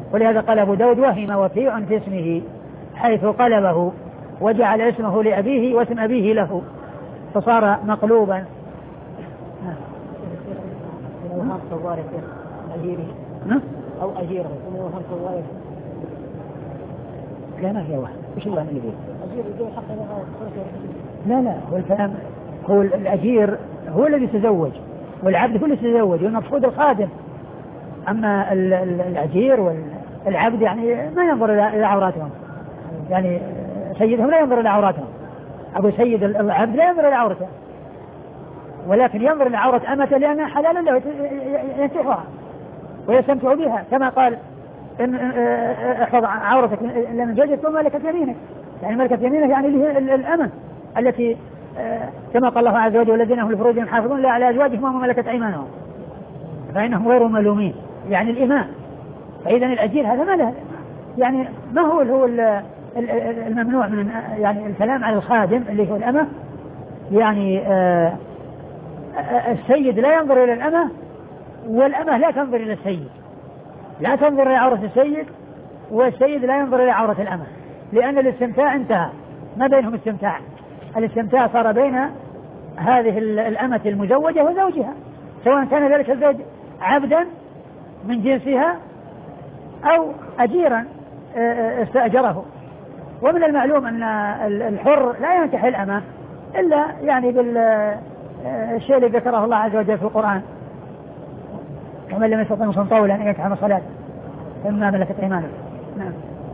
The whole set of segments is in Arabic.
ولهذا قال أبو داود وهم وكيع في اسمه حيث قلبه وجعل اسمه لأبيه واسم أبيه له فصار مقلوبا. أو أجيره لا ما في واحد وش الوهم اللي فيه لا هو الكلام هو الأجير هو الذي يتزوج والعبد هو الذي يتزوج والمقصود الخادم. أما الأجير والعبد يعني ما ينظر إلى عوراتهم يعني سيدهم لا ينظر إلى عوراتهم. أبو سيد العبد لا ينظر إلى عورته ولكن ينظر إلى عورة أمته لأنها حلال له ينتحها ويستمتع بها كما قال إن احفظ عورتك لمن زوجك ثم ملكت يمينك يعني ملكت يمينك يعني الأمة التي كما قال الله عز وجل والذين هم لفروجهم حافظون لا على أزواجهم وما ملكت أيمانهم فإنهم غير ملومين يعني الإماء. فإذا الأجير هذا ما له يعني ما هو الممنوع من يعني الكلام على الخادم اللي هو الأمة يعني السيد لا ينظر إلى الأمة والأمة لا تنظر إلى السيد لا تنظر إلى عورة السيد والسيد لا ينظر إلى عورة الأمة لأن الاستمتاع انتهى ما بينهم استمتاع. الاستمتاع صار بين هذه الأمة المزوجة وزوجها سواء كان ذلك الزوج عبدا من جنسها أو أجيرا استأجره. ومن المعلوم أن الحر لا ينكح الأمة إلا يعني بالشيء الذي ذكره الله عز وجل في القرآن ومن لم يستطع منكم طولا أن ينكح الصلاة فإما ملكت أيمانكم. نعم.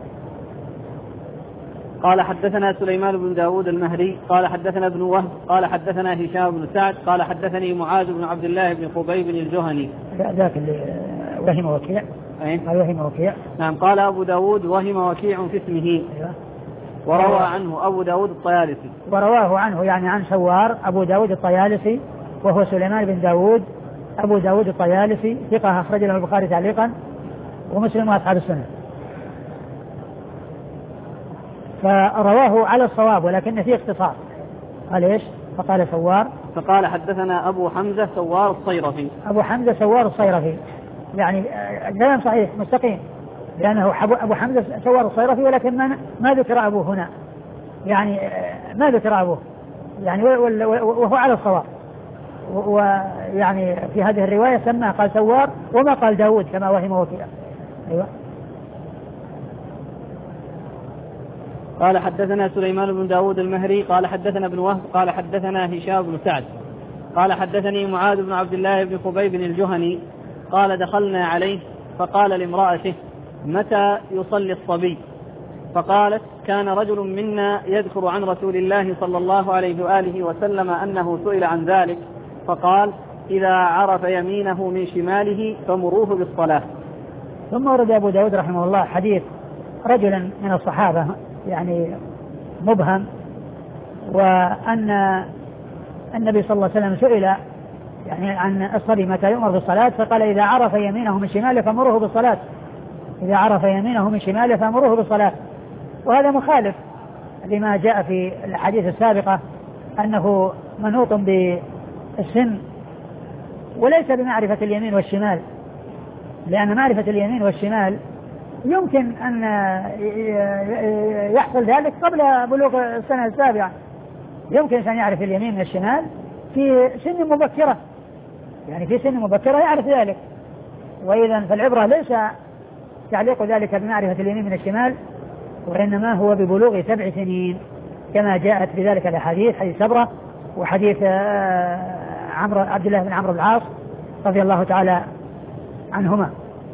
قال حدثنا سليمان بن داود المهري قال حدثنا ابن وهب قال حدثنا هشام بن سعد قال حدثني معاذ بن عبد الله بن خبيب الجهني. ذاك اللي وهم وكيع. قال وهم وكيع. نعم. قال أبو داود وهم وكيع في اسمه. وروى عنه أبو داود الطيالسي. ورواه عنه يعني عن سوار أبو داود الطيالسي وهو سليمان بن داود أبو داود الطيالسي ثقة أخرج له البخاري تعليقا ومسلم وأصحاب السنة. فرواه على الصواب ولكن فيه اختصار. قال ايش؟ فقال سوار فقال حدثنا أبو حمزة سوار الصيرفي. أبو حمزة سوار الصيرفي يعني كلام صحيح مستقيم لأنه أبو حمزة سوار الصيرفي ولكن ما ذكر أبوه هنا يعني ما ذكر أبوه يعني وهو على الصواب ويعني في هذه الرواية سمى قال سوار وما قال داود كما وهم وكيع. أيوة. قال حدثنا سليمان بن داود المهري قال حدثنا ابن وهب قال حدثنا هشام بن سعد قال حدثني معاذ بن عبد الله بن خبيب الجهني قال دخلنا عليه فقال لامرأته متى يصلي الصبي؟ فقالت كان رجل منا يذكر عن رسول الله صلى الله عليه وآله وسلم أنه سئل عن ذلك فقال إذا عرف يمينه من شماله فمروه بالصلاة. ثم ورد أبو داود رحمه الله حديث رجلا من الصحابة يعني مبهم وأن النبي صلى الله عليه وسلم سئل يعني عن الصبي متى يؤمر بالصلاة فقال إذا عرف يمينه من شماله فمروه بالصلاة. إذا عرف يمينه من شماله فمروه بالصلاة. وهذا مخالف لما جاء في الحديث السابقة أنه منوط بالسن وليس بمعرفة اليمين والشمال لأن معرفة اليمين والشمال يمكن أن يحصل ذلك قبل بلوغ السنة السابعة. يمكن أن يعرف اليمين من الشمال في سن مبكرة يعني في سن مبكرة يعرف ذلك. وإذا فالعبرة ليس تعليق ذلك بمعرفة اليمين من الشمال وإنما هو ببلوغ 7 سنين كما جاءت في ذلك الأحاديث حديث سبرة وحديث عبد الله بن عمرو بن العاص رضي الله تعالى عنهما.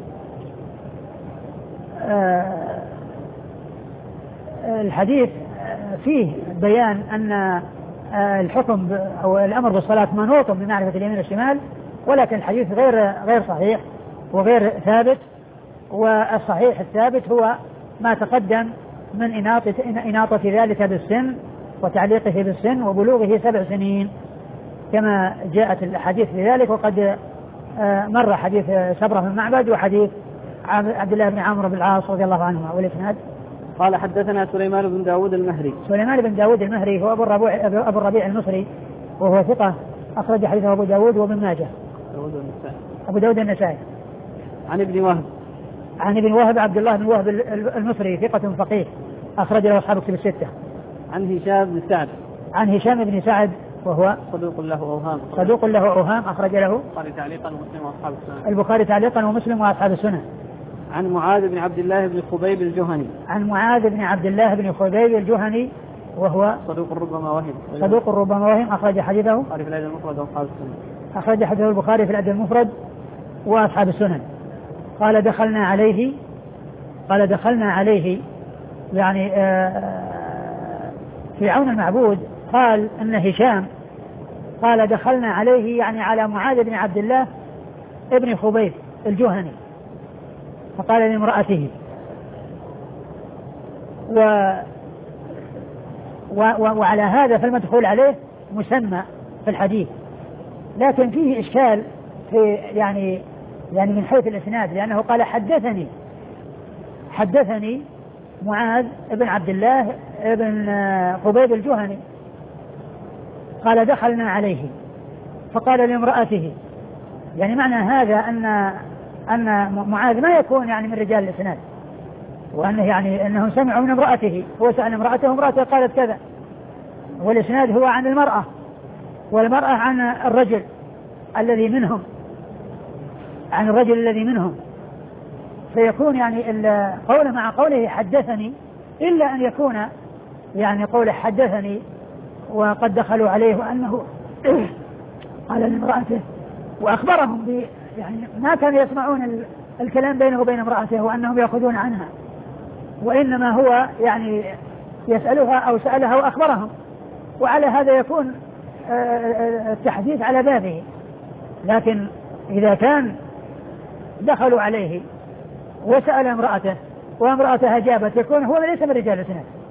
الحديث فيه بيان أن الحكم أو الأمر بالصلاة منوط بمعرفة اليمين والشمال ولكن الحديث غير صحيح وغير ثابت. والصحيح الثابت هو ما تقدم من إناطة ذلك بالسن وتعليقه بالسن وبلوغه 7 سنين كما جاءت الحديث لذلك. وقد مر حديث سبرة بن معبد وحديث عبد الله بن عمرو بن العاص رضي الله عنهما. والإسناد قال حدثنا سليمان بن داود المهري. سليمان بن داود المهري هو أبو الربيع المصري وهو ثقة أخرج حديثه أبو داود وابن ماجه. أبو داود النسائي. عن ابن وهب. عن ابن وهب عبد الله بن وهب المصري ثقة فقيه أخرج له أصحاب الكتب الستة. عن هشام بن سعد. عن هشام بن سعد وهو صدوق له أوهام. صدوق له أوهام أخرج له البخاري تعليقا ومسلم وأصحاب السنن. البخاري تعليقا ومسلم وأصحاب السنن. عن معاذ بن عبد الله بن خبيب الجهني. عن معاذ بن عبد الله بن خبيب الجهني وهو صدوق ربما وهم. صدوق ربما وهم أخرج حديثه البخاري في الأدب المفرد وأصحاب السنن. أخرج حديثه البخاري في الأدب المفرد وأصحاب السنن. قال دخلنا عليه يعني في عون المعبود قال أن هشام قال دخلنا عليه يعني على معاذ بن عبد الله ابن خبيب الجهني فقال لامرأته وعلى هذا فالمدخول عليه مسمى في الحديث، لكن فيه إشكال في يعني من حيث الإسناد، لأنه قال حدثني معاذ بن عبد الله بن خبيب الجهني قال دخلنا عليه فقال لامرأته، يعني معنى هذا أن معاذ ما يكون يعني من رجال الإسناد، وأنه يعني أنهم سمعوا من امرأته، هو سأل امرأته قالت كذا، والإسناد هو عن المرأة والمرأة عن الرجل الذي منهم، فيكون يعني قوله مع قوله حدثني إلا أن يكون يعني قوله حدثني وقد دخلوا عليه وأنه قال لامرأته وأخبرهم يعني ما كانوا يسمعون الكلام بينه وبين امرأته وأنهم يأخذون عنها، وإنما هو يعني يسألها أو سألها وأخبرهم، وعلى هذا يكون التحديث على بابه. لكن إذا كان دخلوا عليه وسأل امرأته وامرأته أجابت يكون هو ليس من رجال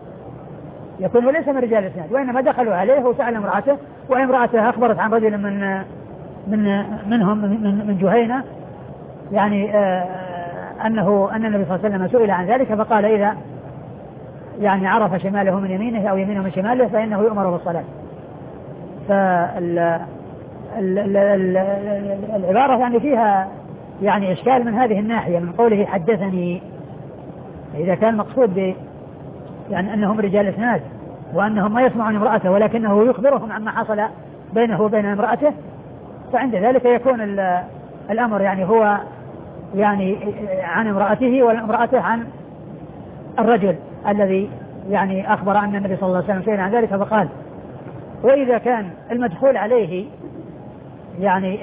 الإسناد، وإنما دخلوا عليه وسأل امرأته وامرأته أخبرت عن رجل منهم من جهينة يعني أن النبي صلى الله عليه وسلم سئل عن ذلك فقال إذا يعني عرف شماله من يمينه أو يمينه من شماله فإنه يؤمر بالصلاة. فالعبارة يعني فيها يعني إشكال من هذه الناحية، من قوله حدثني، إذا كان مقصود يعني أنهم رجال إسناد وأنهم ما يسمعون امرأته ولكنه يخبرهم عما حصل بينه وبين امرأته، فعند ذلك يكون الأمر يعني هو يعني عن امرأته والامرأة عن الرجل الذي يعني أخبر أن النبي صلى الله عليه وسلم سئل عن ذلك فقال. وإذا كان المدخول عليه يعني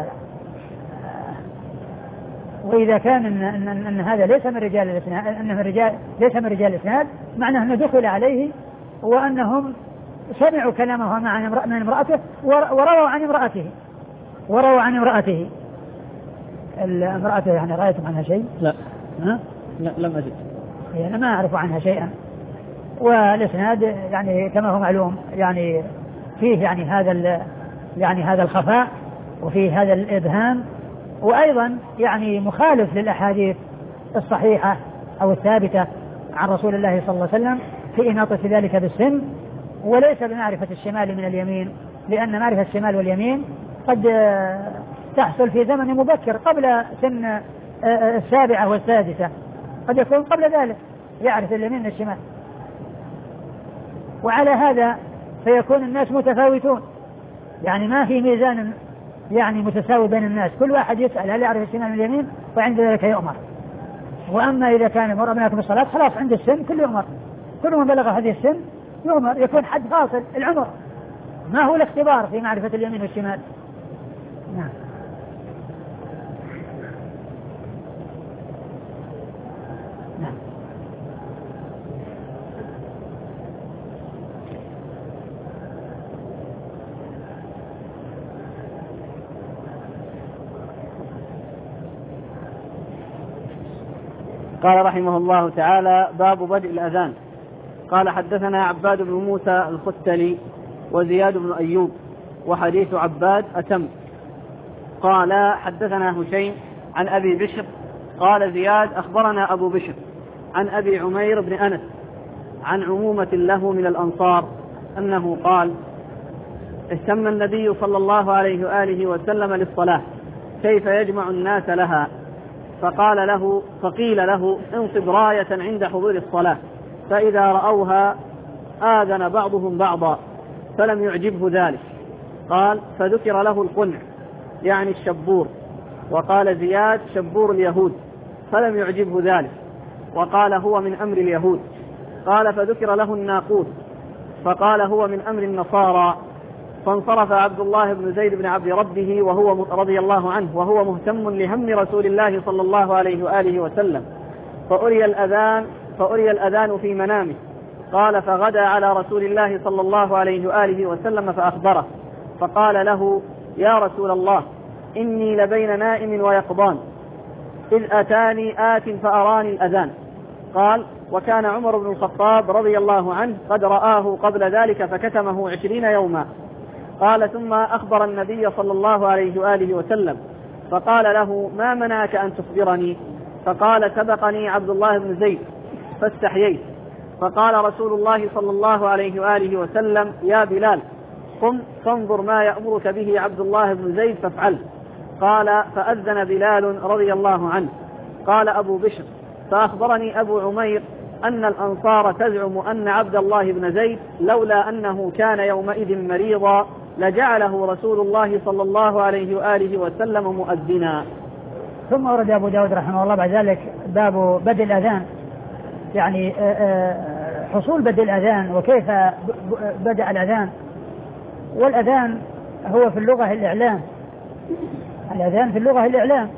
وإذا كان أن هذا ليس من رجال الإسناد، ليس من رجال الإسناد، معناه أنه دخل عليه وأنهم سمعوا كلامه من امرأته ورووا عن امرأته. امرأته يعني رأيتم عنها شيء؟ لا لم أجد، يعني ما أعرف عنها شيئا. والإسناد يعني كما هو معلوم يعني فيه يعني هذا الخفاء وفيه هذا الإبهام، وأيضا يعني مخالف للأحاديث الصحيحة أو الثابتة عن رسول الله صلى الله عليه وسلم في إناطة ذلك بالسن، وليس بمعرفة الشمال من اليمين، لأن معرفة الشمال واليمين قد تحصل في زمن مبكر قبل سن 7 و6، قد يكون قبل ذلك يعرف اليمين من الشمال. وعلى هذا فيكون الناس متفاوتون، يعني ما في ميزان يعني متساوي بين الناس، كل واحد يسأل هل يعرف الشمال من اليمين وعند ذلك يؤمر. وأما إذا كان المرء منكم الصلاة خلاص عند السن كل يؤمر، كل من بلغ هذه السن يؤمر، يكون حد فاصل العمر، ما هو الاختبار في معرفة اليمين والشمال. نعم. قال رحمه الله تعالى: باب بدء الأذان. قال: حدثنا عباد بن موسى الختلي وزياد بن أيوب، وحديث عباد أتم. قال: حدثنا هشيم عن أبي بشر. قال زياد: أخبرنا أبو بشر عن أبي عمير بن أنس عن عمومة له من الأنصار أنه قال: اهتم النبي صلى الله عليه وآله وسلم للصلاة كيف يجمع الناس لها، فقيل له انصب راية عند حضور الصلاة، فإذا رأوها آذن بعضهم بعضا، فلم يعجبه ذلك. قال فذكر له القنع يعني الشبور، وقال زياد شبور اليهود، فلم يعجبه ذلك، وقال هو من أمر اليهود. قال فذكر له الناقوس، فقال هو من أمر النصارى. فانصرف عبد الله بن زيد بن عبد ربه وهو رضي الله عنه وهو مهتم لهم رسول الله صلى الله عليه وآله وسلم، فأري الأذان في منامه. قال فغدا على رسول الله صلى الله عليه وآله وسلم فأخبره، فقال له يا رسول الله إني لبين نائم ويقظان، إذ أتاني آت فأراني الأذان. قال وكان عمر بن الخطاب رضي الله عنه قد رآه قبل ذلك فكتمه 20 يوما. قال ثم أخبر النبي صلى الله عليه وآله وسلم، فقال له ما منعك أن تخبرني؟ فقال سبقني عبد الله بن زيد فاستحييت. فقال رسول الله صلى الله عليه وآله وسلم يا بلال قم فانظر ما يأمرك به عبد الله بن زيد فافعله. قال فأذن بلال رضي الله عنه. قال أبو بشر فأخبرني أبو عمير أن الأنصار تزعم أن عبد الله بن زيد لولا أنه كان يومئذ مريضا لجعله رسول الله صلى الله عليه وآله وسلم مؤذنا. ثم ورد أبو داود رحمه الله بعد ذلك باب بدء الأذان، يعني حصول بدء الأذان وكيف بدأ الأذان. والأذان هو في اللغة الإعلام، الأذان في اللغة الإعلام،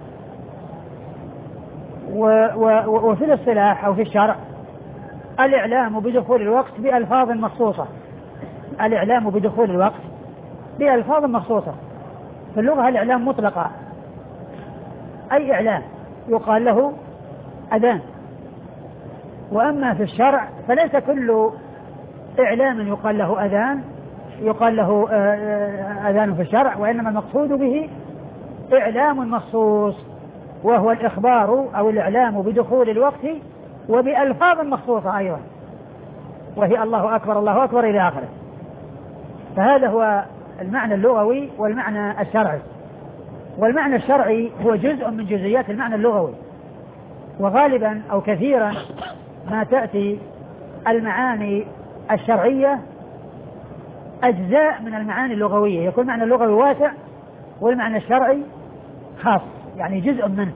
وفي الاصطلاح أو في الشرع الإعلام بدخول الوقت بألفاظ مخصوصة، الإعلام بدخول الوقت بألفاظ مخصوصة. في اللغة الإعلام مطلقة، أي إعلام يقال له أذان. وأما في الشرع فليس كل إعلام يقال له أذان يقال له أذان في الشرع، وإنما المقصود به إعلام مخصوص، وهو الإخبار أو الإعلام بدخول الوقت وبألفاظ مخصوصة أيضا، وهي الله أكبر الله أكبر إلى آخره. فهذا هو المعنى اللغوي والمعنى الشرعي. والمعنى الشرعي هو جزء من جزئيات المعنى اللغوي، وغالبا أو كثيرا ما تأتي المعاني الشرعية أجزاء من المعاني اللغوية، يكون المعنى اللغوي واسع والمعنى الشرعي خاص، يعني جزء منه،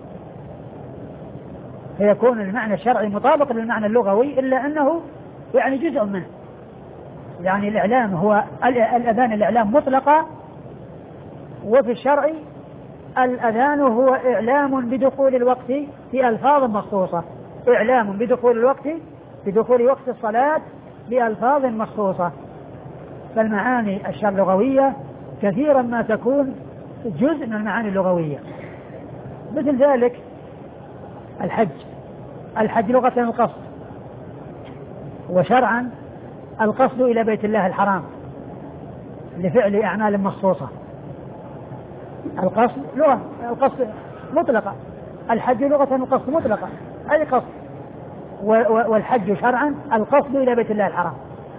فيكون المعنى الشرعي مطابق للمعنى اللغوي إلا أنه يعني جزء منه. يعني الإعلام هو الأذان، الإعلام مطلقة، وفي الشرع الأذان هو إعلام بدخول الوقت في ألفاظ مخصوصة، إعلام بدخول الوقت بدخول وقت الصلاة بألفاظ مخصوصة. فالمعاني اللغوية كثيرا ما تكون جزء من المعاني اللغوية. مثل ذلك الحج لغة القصد، وشرعا القصد إلى بيت الله الحرام لفعل أعمال مخصوصة. القصد لغة القصد مطلقة، الحج لغة القصد مطلقة، أي قصد. والحج شرعا القصد إلى بيت الله الحرام.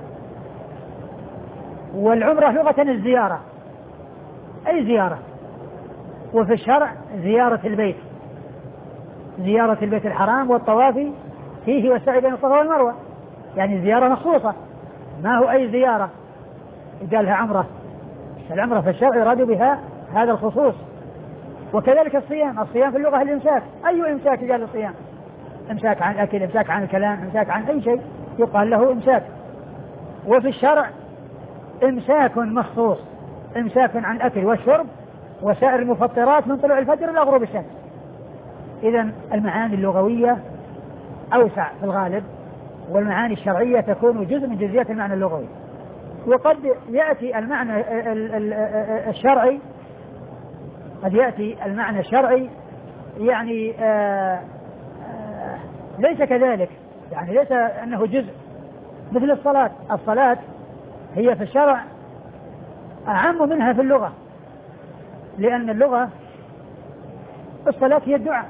والعمرة لغة الزيارة، أي زيارة. وفي الشرع زيارة البيت، زيارة البيت الحرام والطواف فيه والسعي بين الصفا والمروة، يعني زيارة مخصوصة، ما هو أي زيارة قالها عمرة. العمرة في الشرع يراد بها هذا الخصوص. وكذلك الصيام في اللغة الإمساك، أي إمساك قال الصيام؟ إمساك عن الأكل، إمساك عن الكلام، إمساك عن أي شيء يقال له إمساك. وفي الشرع إمساك مخصوص، إمساك عن الأكل والشرب وسائر المفطرات من طلوع الفجر إلى غروب الشمس. إذن المعاني اللغوية أوسع في الغالب، والمعاني الشرعية تكون جزء من جزئيات المعنى اللغوي. وقد يأتي المعنى الشرعي، قد يأتي المعنى الشرعي يعني ليس كذلك، يعني ليس أنه جزء. مثل الصلاة هي في الشرع أعم منها في اللغة، لأن اللغة الصلاة هي الدعاء،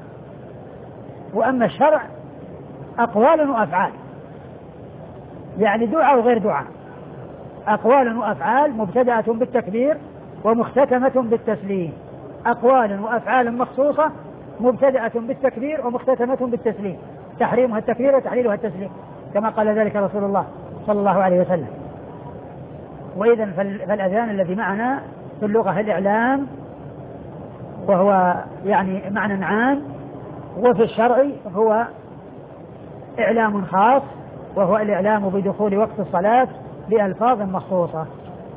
وأما الشرع أقوال وأفعال، يعني دعاء وغير دعاء، أقوال وأفعال مبتدأة بالتكبير ومختتمة بالتسليم، أقوال وأفعال مخصوصة مبتدأة بالتكبير ومختتمة بالتسليم، تحريمها التكبير وتحليلها التسليم، كما قال ذلك رسول الله صلى الله عليه وسلم. وإذن فالأذان الذي معنا في اللغة الإعلام، وهو يعني معنى عام، وفي الشرع هو إعلام خاص، وهو الإعلام بدخول وقت الصلاة بألفاظ مخصوصة.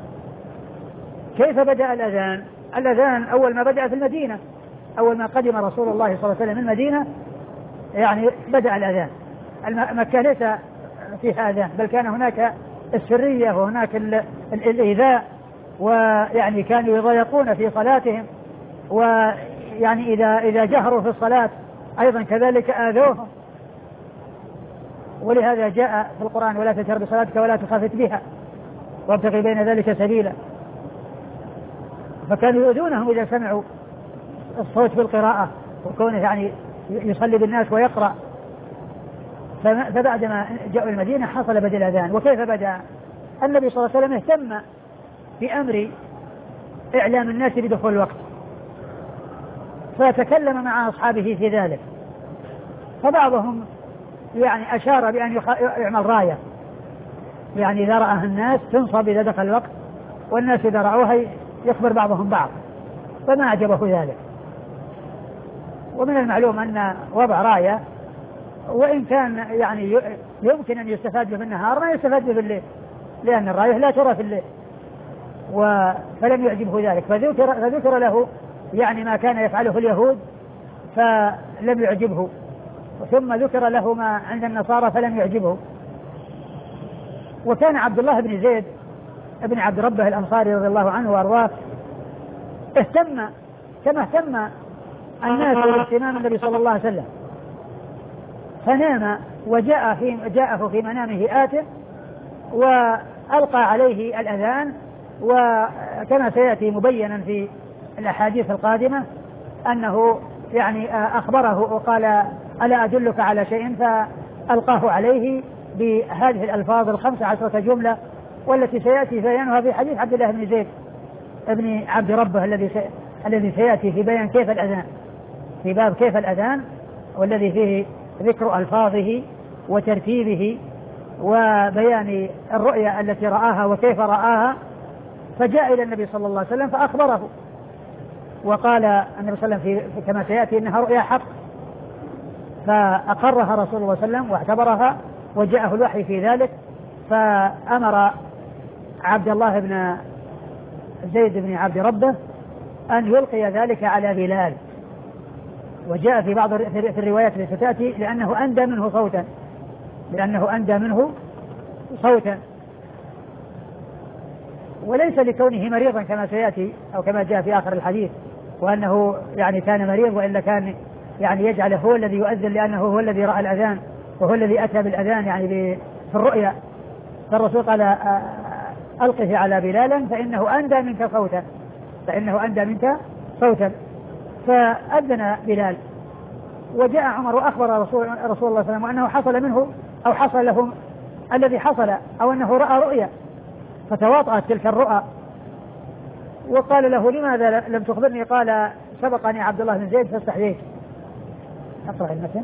كيف بدأ الأذان؟ الأذان أول ما بدأ في المدينة، أول ما قدم رسول الله صلى الله عليه وسلم من المدينة يعني بدأ الأذان. مكة ليس فيها أذان، بل كان هناك السرية وهناك الإيذاء، ويعني كانوا يضايقون في صلاتهم، ويعني إذا جهروا في الصلاة أيضا كذلك آذوهم. ولهذا جاء في القرآن: ولا تجهر بصلاتك ولا تخافت بها وابتغي بين ذلك سبيلا. فكانوا يؤذونهم إذا سمعوا الصوت بالقراءة، وكونه يعني يصلي بالناس ويقرأ. فبعدما جاءوا المدينة حصل بدء الأذان. وكيف بدأ؟ النبي صلى الله عليه وسلم اهتم بأمر إعلام الناس بدخول الوقت، فتكلم مع أصحابه في ذلك. فبعضهم يعني أشار بأن يعمل راية، يعني إذا رأى الناس تنصب إذا دخل الوقت، والناس إذا رأوها يخبر بعضهم بعض، فما أعجبه ذلك. ومن المعلوم أن وضع راية وإن كان يعني يمكن أن يستفاد به في النهار ما يستفاد به في الليل، لأن الراية لا ترى في الليل، فلم يعجبه ذلك. فذكر له يعني ما كان يفعله اليهود فلم يعجبه، ثم ذكر له ما عند النصارى فلم يعجبه. وكان عبد الله بن زيد ابن عبد ربه الأنصاري رضي الله عنه وأرضاه اهتم كما اهتم الناس باهتمام النبي صلى الله عليه وسلم، فنام جاءه في منامه آت وألقى عليه الأذان. وكما سيأتي مبينا في الأحاديث القادمة أنه يعني أخبره وقال: ألا أدلك على شيء؟ فألقاه عليه بهذه الألفاظ 15 جملة، والتي سيأتي بيانها في حديث عبد الله بن زيد ابن عبد ربه الذي سيأتي في بيان كيف الأذان، في باب كيف الأذان، والذي فيه ذكر ألفاظه وترتيبه وبيان الرؤيا التي رآها وكيف رآها. فجاء إلى النبي صلى الله عليه وسلم فأخبره، وقال النبي صلى الله عليه وسلم كما سيأتي إنها رؤيا حق، فأقرها رسول الله صلى الله عليه وسلم واعتبرها، وجاءه الوحي في ذلك. فأمر عبد الله بن زيد بن عبد ربه أن يلقي ذلك على بلال. وجاء في بعض في الروايات التي ستأتي لأنه أندى منه صوتا، وليس لكونه مريضا كما سيأتي أو كما جاء في آخر الحديث، وأنه يعني كان مريض، وإلا كان يعني يجعله هو الذي يؤذن، لأنه هو الذي رأى الأذان وهو الذي أتى بالأذان يعني في الرؤيا. فالرسول قال: ألقه على بلالا فإنه أندى منك صوتا. فأذن بلال، وجاء عمر وأخبر رسول الله صلى الله عليه وسلم أنه حصل منه أو حصل لهم الذي حصل، أو أنه رأى رؤيا، فتواطأت تلك الرؤى. وقال له: لماذا لم تخبرني؟ قال: سبقني عبد الله بن زيد فاستحييت. أقرأ المتن.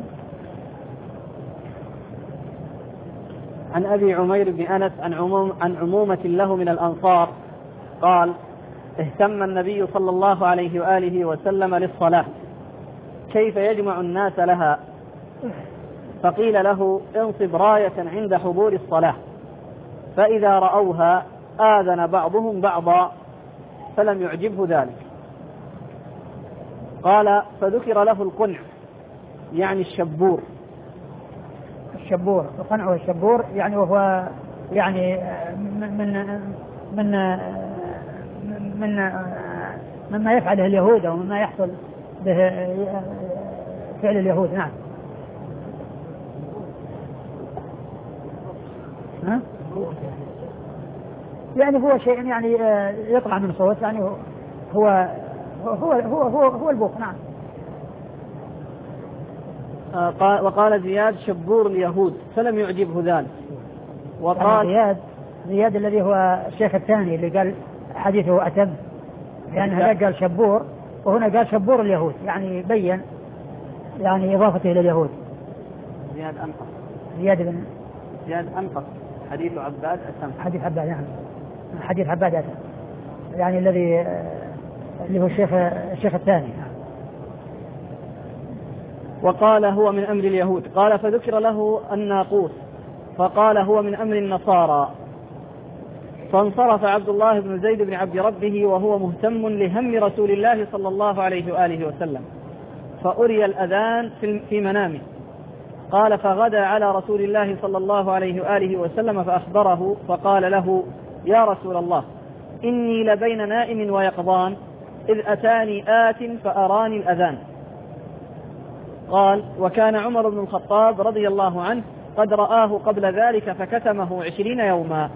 عن أبي عمير بن أنس عن عمومة له من الأنصار قال: اهتم النبي صلى الله عليه وآله وسلم للصلاة كيف يجمع الناس لها، فقيل له: انصب راية عند حضور الصلاة، فإذا رأوها آذن بعضهم بعضا، فلم يعجبه ذلك. قال: فذكر له القنع يعني الشبور. القنع والشبور يعني وهو يعني مما يفعله اليهود أو مما يحصل به فعل اليهود. نعم. يعني هو شيء يعني يطلع من صوت، يعني هو البوق. نعم. وقال زياد: شبور اليهود، فلم يعجبه ذلك. وقال زياد الذي هو الشيخ الثاني اللي قال حديثه أتم، لأن هذا قال شبور وهنا قال شبور اليهود، يعني بين يعني إضافته إلى اليهود. زياد أنقص حديث عباد أتم. حديث عباد نعم، حديث عباد أتم يعني الذي اللي هو الشيخ الثاني. وقال هو من أمر اليهود. قال فذكر له الناقوس فقال هو من أمر النصارى. فانصرف عبد الله بن زيد بن عبد ربه وهو مهتم لهم رسول الله صلى الله عليه وآله وسلم، فأري الأذان في منامه. قال فغدا على رسول الله صلى الله عليه وآله وسلم فأخبره فقال له يا رسول الله إني لبين نائم ويقظان إذ أتاني آت فأراني الأذان. قال وكان عمر بن الخطاب رضي الله عنه قد رآه قبل ذلك فكتمه 20 يوما.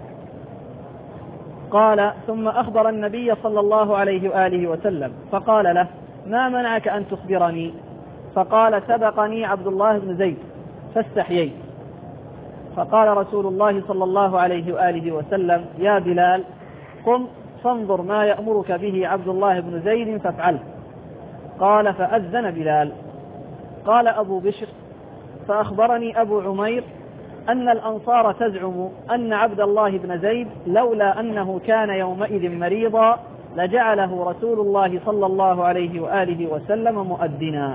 قال ثم أخبر النبي صلى الله عليه وآله وسلم فقال له ما منعك أن تخبرني؟ فقال سبقني عبد الله بن زيد فاستحييت. فقال رسول الله صلى الله عليه وآله وسلم يا بلال قم فانظر ما يأمرك به عبد الله بن زيد فافعله. قال فأذن بلال. قال أبو بشر فأخبرني أبو عمير أن الأنصار تزعم أن عبد الله بن زيد لولا أنه كان يومئذ مريضا لجعله رسول الله صلى الله عليه وآله وسلم مؤذنا.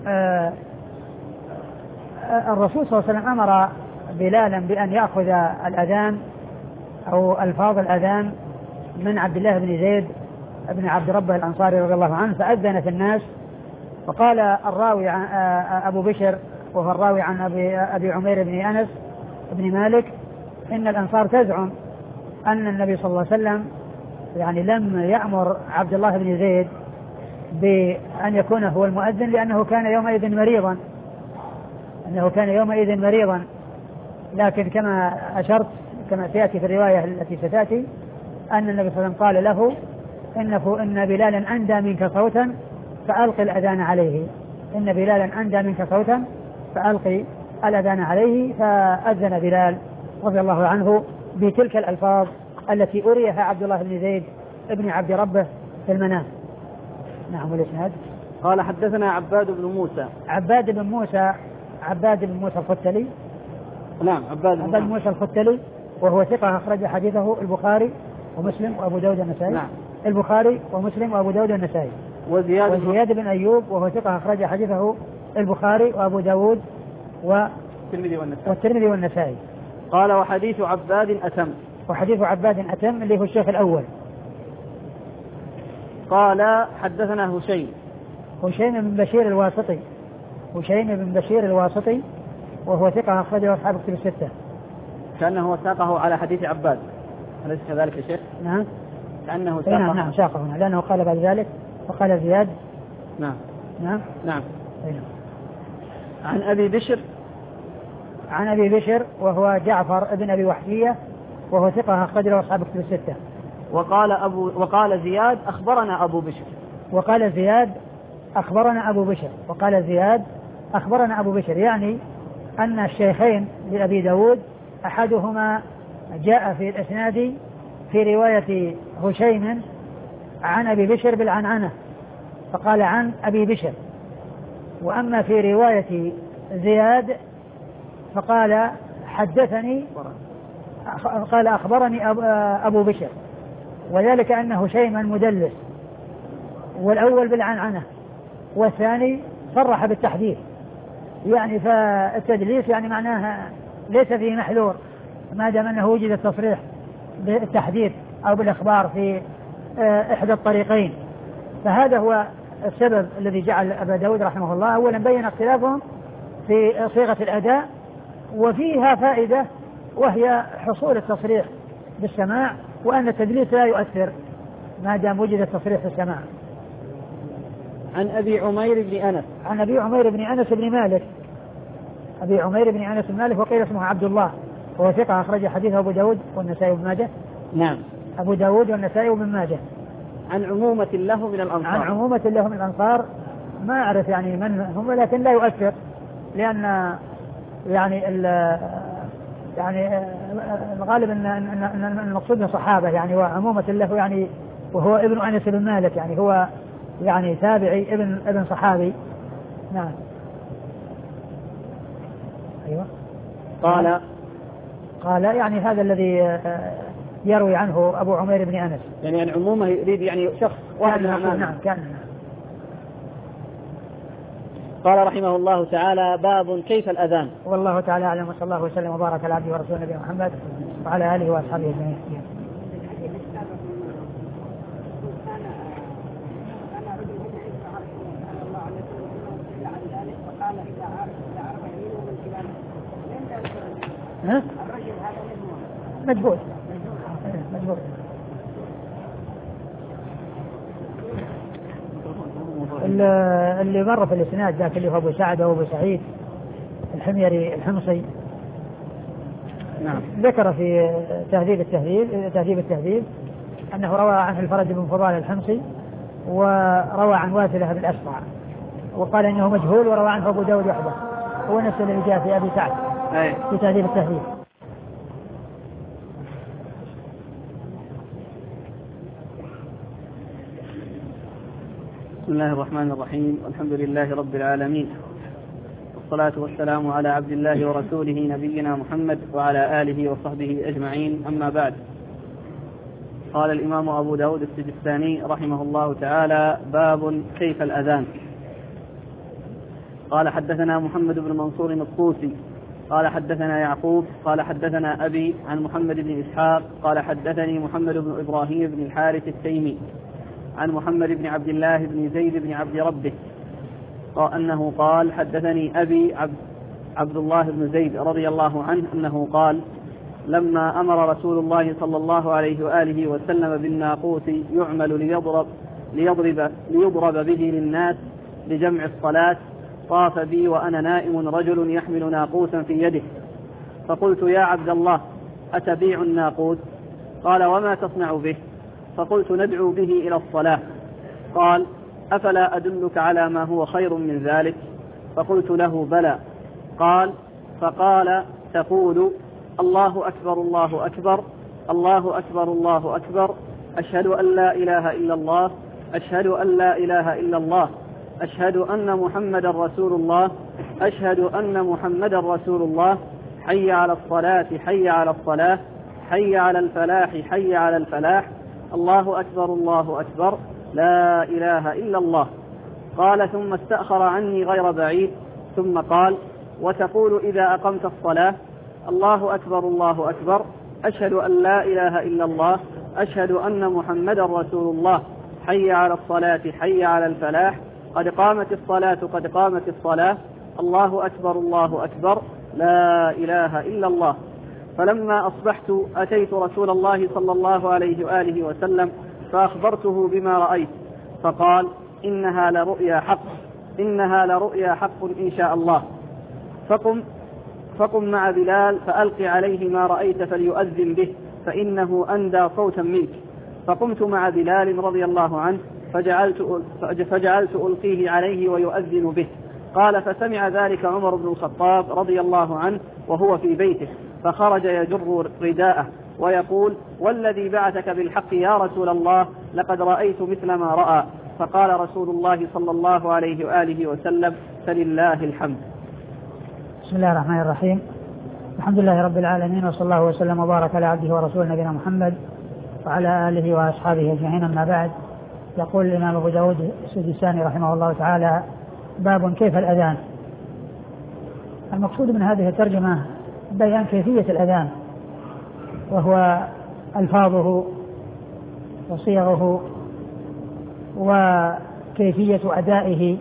الرسول صلى الله عليه وسلم أمر بلالا بأن يأخذ الأذان أو ألفاظ الأذان من عبد الله بن زيد بن عبد ربه الأنصاري رضي الله عنه، فأذن في الناس. وقال الراوي عن أبو بشر وهو الراوي عن أبي عمير بن أنس بن مالك إن الأنصار تزعم أن النبي صلى الله عليه وسلم يعني لم يأمر عبد الله بن زيد بأن يكون هو المؤذن لأنه كان يومئذ مريضا، لكن كما أشرت كما سيأتي في الرواية التي ستأتي أن النبي صلى الله عليه وسلم قال له إن بلالا أندى منك صوتا فألقي الأذان عليه، إن بلالا أندى منك صوتا فألقي الأذان عليه. فأذن بلال رضي الله عنه بتلك الألفاظ التي أريها عبد الله بن زيد ابن عبد ربه في المنام. نعم. والإسناد قال حدثنا عباد بن موسى الختلي. نعم عباد بن موسى الختلي وهو ثقة أخرج حديثه البخاري ومسلم وأبو داود والنسائي. نعم. البخاري ومسلم وأبو داود والنسائي. وزياد بن أيوب وهو ثقة أخرج حديثه البخاري وأبو داود والترمذي والنسائي. قال وحديث عباد أتم اللي هو الشيخ الأول. قال حدثنا هشيم بن بشير الواسطي وهو ثقة أخرجه أصحاب الكتب الستة. كأنه ساقه على حديث عباد، أليس كذلك يا شيخ؟ نعم. كأنه ساقه. نعم ساقه هنا لأنه قال بعد ذلك وقال زياد. نعم. نعم. عن أبي بشر وهو جعفر ابن أبي وحشية وهو ثقة أخرجه أصحاب الكتب الستة. وقال زياد أخبرنا أبو بشر. وقال زياد أخبرنا أبو بشر يعني أن الشيخين لأبي داود أحدهما جاء في الإسناد في رواية هشيم عن أبي بشر بالعنعنة فقال عن أبي بشر، وأما في رواية زياد فقال حدثني قال أخبرني أبو بشر، وذلك أن هشيما مدلس، والأول بالعنعنة والثاني صرح بالتحديث، يعني فالتدليس يعني معناها ليس فيه محذور ما دام أنه وجد التصريح بالتحديث أو بالإخبار في إحدى الطريقين. فهذا هو السبب الذي جعل أبا داود رحمه الله أولا بين اختلافهم في صيغة الأداء، وفيها فائدة وهي حصول التصريح بالسماع، وأن التدليس لا يؤثر ما دام وجد التصريح بالسماع. عن أبي عمير بن أنس بن مالك وقيل اسمه عبد الله وهو ثقة أخرج حديثه أبو داود والنسائي وابن ماجه. نعم. أبو داود والنسائي وابن ماجه. عن عمومة له من الأنصار ما أعرف يعني من هم، لكن لا يؤثر لأن يعني الغالب أن المقصود صحابة يعني، وعمومة له يعني وهو ابن أنس بن مالك يعني هو يعني تابعي ابن صحابي. نعم. أيوة. قال يعني هذا الذي يروي عنه أبو عمير بن أنس، يعني عمومه يريد يعني شخص واحد. نعم كان. قال رحمه الله تعالى: باب كيف الأذان. والله تعالى أعلم، وصلى الله وسلم وبارك على عبده ورسوله نبينا محمد وعلى آله وأصحابه أجمعين. مجبول. اللي مر في الاسناد ذاك اللي هو ابو سعد وابو سعيد الحميري الحمصي، نعم، ذكر في تهذيب التهذيب انه روى عنه الفرج بن فضال الحمصي، وروى عن واثلة بن الأسقع، وقال انه مجهول، وروى عنه ابو داود وحده، هو نفس الذي جاء في ابي سعد في تهذيب التهذيب. بسم الله الرحمن الرحيم، والحمد لله رب العالمين، والصلاة والسلام على عبد الله ورسوله نبينا محمد وعلى آله وصحبه أجمعين، أما بعد. قال الإمام أبو داود السجستاني رحمه الله تعالى: باب كيف الأذان. قال: حدثنا محمد بن منصور الطوسي قال حدثنا يعقوب قال حدثنا أبي عن محمد بن إسحاق قال حدثني محمد بن إبراهيم بن الحارث التيمي عن محمد بن عبد الله بن زيد بن عبد ربه أنه قال: حدثني أبي عبد الله بن زيد رضي الله عنه أنه قال: لما أمر رسول الله صلى الله عليه وآله وسلم بالناقوس يعمل ليضرب به للناس لجمع الصلاة، طاف بي وأنا نائم رجل يحمل ناقوسا في يده، فقلت: يا عبد الله، أتبيع الناقوس؟ قال: وما تصنع به؟ فقلت: ندعو به إلى الصلاة. قال: أفلا أدلك على ما هو خير من ذلك؟ فقلت له: بلى. فقال: تقول: الله أكبر الله أكبر الله أكبر الله أكبر، أشهد أن لا إله إلا الله، أشهد أن لا إله إلا الله، أشهد أن محمدا رسول الله، أشهد أن محمدا رسول الله، حي على الصلاة حي على الصلاة، حي على الفلاح حي على الفلاح، الله أكبر الله أكبر، لا إله إلا الله. قال: ثم استأخر عني غير بعيد ثم قال: وتقول إذا أقمت الصلاة: الله أكبر الله أكبر، أشهد أن لا إله إلا الله، أشهد أن محمدا رسول الله، حي على الصلاة حي على الفلاح، قد قامت الصلاة قد قامت الصلاة، الله أكبر الله أكبر، لا إله إلا الله. فلما أصبحت أتيت رسول الله صلى الله عليه وآله وسلم فأخبرته بما رأيت، فقال: إنها لرؤيا حق، إنها لرؤيا حق إن شاء الله. فقم مع بلال فألق عليه ما رأيت فليؤذن به، فإنه أندى صوتا منك. فقمت مع بلال رضي الله عنه فجعلت ألقيه عليه ويؤذن به. قال: فسمع ذلك عمر بن الخطاب رضي الله عنه وهو في بيته، فخرج يجر رداءه ويقول: والذي بعثك بالحق يا رسول الله، لقد رأيت مثل ما رأى. فقال رسول الله صلى الله عليه وآله وسلم: فلله الحمد. بسم الله الرحمن الرحيم، الحمد لله رب العالمين، وصلى الله وسلم وبارك على عبده ورسوله نبينا محمد وعلى آله وأصحابه أجمعين، أما بعد. يقول الإمام أبو داود السجستاني رحمه الله تعالى: باب كيف الأذان. المقصود من هذه الترجمة بيان كيفية الأذان، وهو ألفاظه وصيغه وكيفية أدائه،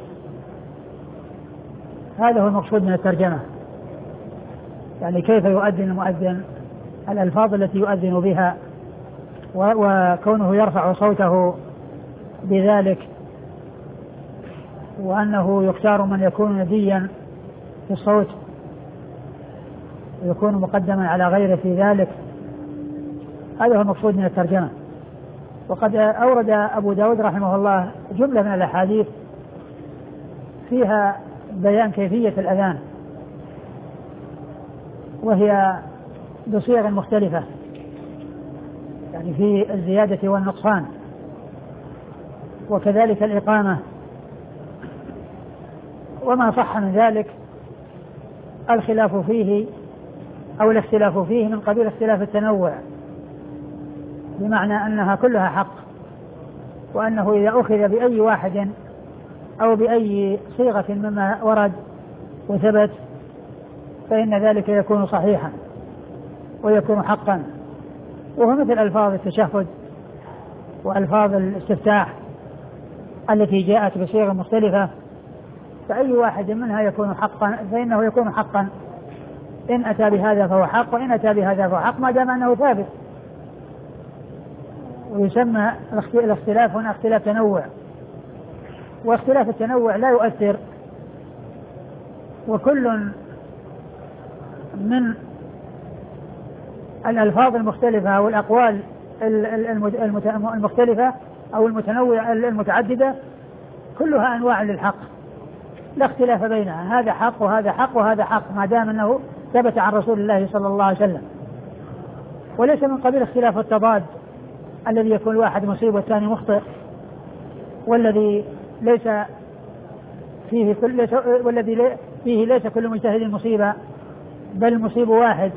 هذا هو المقصود من الترجمة. يعني كيف يؤذن المؤذن، الألفاظ التي يؤذن بها، وكونه يرفع صوته بذلك، وأنه يختار من يكون نديا في الصوت ويكون مقدما على غيره في ذلك، هذا هو المقصود من الترجمة. وقد أورد أبو داود رحمه الله جملة من الأحاديث فيها بيان كيفية الأذان، وهي بصيغ مختلفة، يعني في الزيادة والنقصان، وكذلك الإقامة. وما صح من ذلك الخلاف فيه أو الاختلاف فيه من قبيل اختلاف التنوع، بمعنى أنها كلها حق، وأنه إذا أخذ بأي واحد أو بأي صيغة مما ورد وثبت فإن ذلك يكون صحيحا ويكون حقا. وهو مثل ألفاظ التشهد وألفاظ الاستفتاح التي جاءت بصيغة مختلفة، فأي واحد منها يكون حقا، فإنه يكون حقا إن أتى بهذا فهو حق، وإن أتى بهذا فهو حق ما دام أنه ثابت. ويسمى الاختلاف هنا اختلاف تنوع، واختلاف التنوع لا يؤثر، وكل من الألفاظ المختلفة أو الأقوال المختلفة أو المتنوعة المتعددة كلها أنواع للحق لا اختلاف بينها، هذا حق وهذا حق وهذا حق ما دام أنه ثبت عن رسول الله صلى الله عليه وسلم. وليس من قبيل اختلاف التضاد الذي يكون واحد مصيب والثاني مخطئ، والذي ليس فيه ليس كل مجتهد مصيبة، بل المصيب واحد،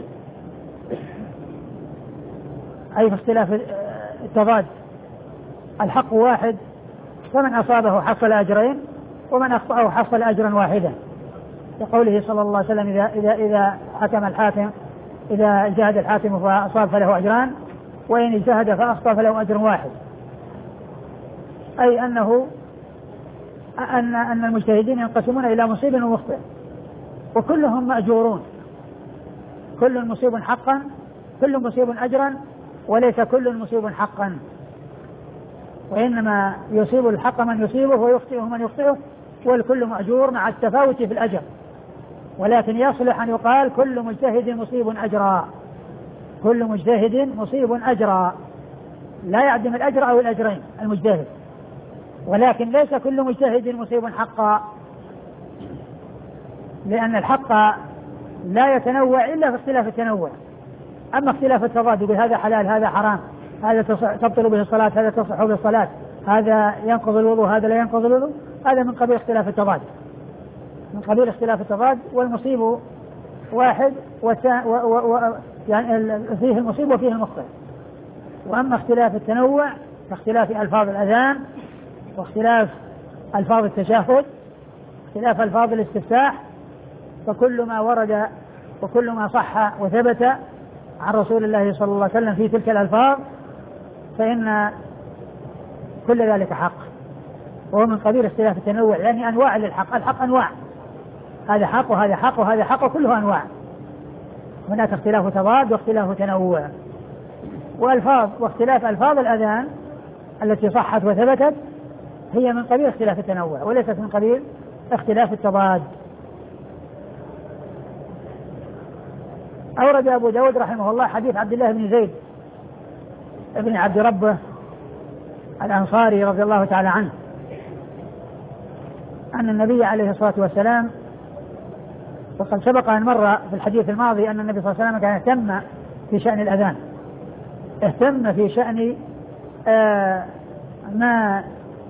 أي في اختلاف التضاد الحق واحد، فمن أصابه حصل أجرين ومن أخطأه حصل أجرا واحدا، لقوله صلى الله عليه وسلم إذا حكم الحاكم إذا اجتهد الحاكم فأصاب فله أجران، وإن اجتهد فأخطأ فله أجر واحد، أي أن المجتهدين ينقسمون إلى مصيب ومخطئ وكلهم مأجورون، كل مصيب حقا، كل مصيب أجرا، وليس كل مصيب حقا، وإنما يصيب الحق من يصيبه ويخطئه من يخطئه، والكل مأجور مع التفاوت في الأجر. ولكن يصلح أن يقال كل مجتهد مصيب أجرا، كل مجتهد مصيب أجرا، لا يعدم الأجر أو الأجرين المجتهد، ولكن ليس كل مجتهد مصيب حقا، لأن الحق لا يتنوع إلا في اختلاف التنوع. أما اختلاف التضاد يقول هذا حلال هذا حرام، هذا تبطل به الصلاة هذا تصح به الصلاة، هذا ينقض الوضوء هذا لا ينقض الوضوء، هذا من قبيل اختلاف التضاد، من قبيل اختلاف التضاد، والمصيب واحد يعني فيه المصيب وفيه المخطئ. وأما اختلاف التنوع كاختلاف ألفاظ الأذان واختلاف ألفاظ التشهد اختلاف ألفاظ الاستفتاح، فكل ما ورد وكل ما صح وثبت عن رسول الله صلى الله عليه وسلم في تلك الألفاظ فإن كل ذلك حق، وهو من قبيل اختلاف التنوع، يعني أنواع للحق، الحق أنواع، هذا حق وهذا حق وهذا حق وكله أنواع، هناك اختلاف تضاد واختلاف تنوع. وألفاظ واختلاف ألفاظ الأذان التي صحت وثبتت هي من قبيل اختلاف التنوع وليست من قبيل اختلاف التضاد. أورد أبو داود رحمه الله حديث عبد الله بن زيد ابن عبد ربه الأنصاري رضي الله تعالى عنه أن النبي عليه الصلاة والسلام، وقد سبق أن مر في الحديث الماضي أن النبي صلى الله عليه وسلم كان اهتم في شأن الأذان، اهتم في شأن ما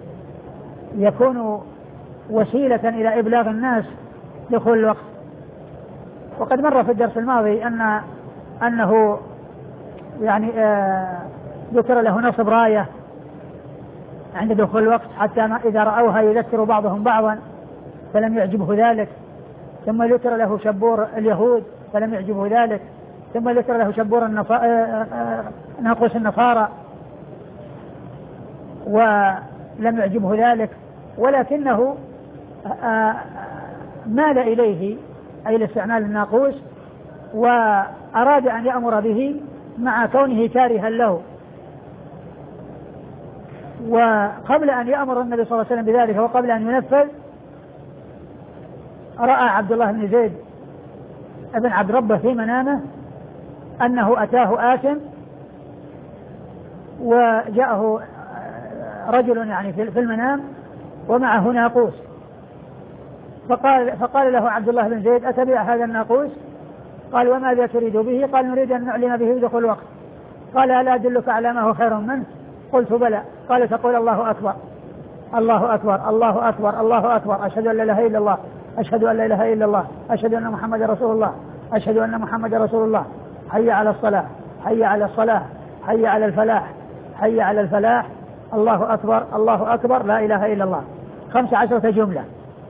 يكون وسيلة إلى إبلاغ الناس دخول الوقت. وقد مر في الدرس الماضي أنه يعني ذكر له نصب راية عند دخول الوقت حتى إذا رأوها يذكر بعضهم بعضا فلم يعجبه ذلك، ثم ذكر له شبور اليهود فلم يعجبه ذلك، ثم ذكر له شبور ناقوس النصارى ولم يعجبه ذلك، ولكنه مال إليه أي لاستعمال الناقوس وأراد أن يأمر به مع كونه كارها له. وقبل أن يأمر النبي صلى الله عليه وسلم بذلك وقبل أن ينفذ رأى عبد الله بن زيد ابن عبد ربه في منامه أنه أتاه آت وجاءه رجل يعني في المنام ومعه ناقوس، فقال له عبد الله بن زيد أتبع هذا الناقوس؟ قال وماذا تريد به؟ قال نريد أن نعلم به دخول الوقت. قال ألا أدلك على ما هو خير منه؟ قلت بلى. قال تقول الله أكبر الله أكبر الله أكبر الله أكبر أشهد أن لا إله إلا الله أشهد أن لا إله إلا الله، أشهد أن محمد رسول الله، أشهد أن محمد رسول الله، حي على الصلاة، حي على الصلاة، حي على الفلاح، حي على الفلاح، الله أكبر الله أكبر، لا إله إلا الله. 15 جملة،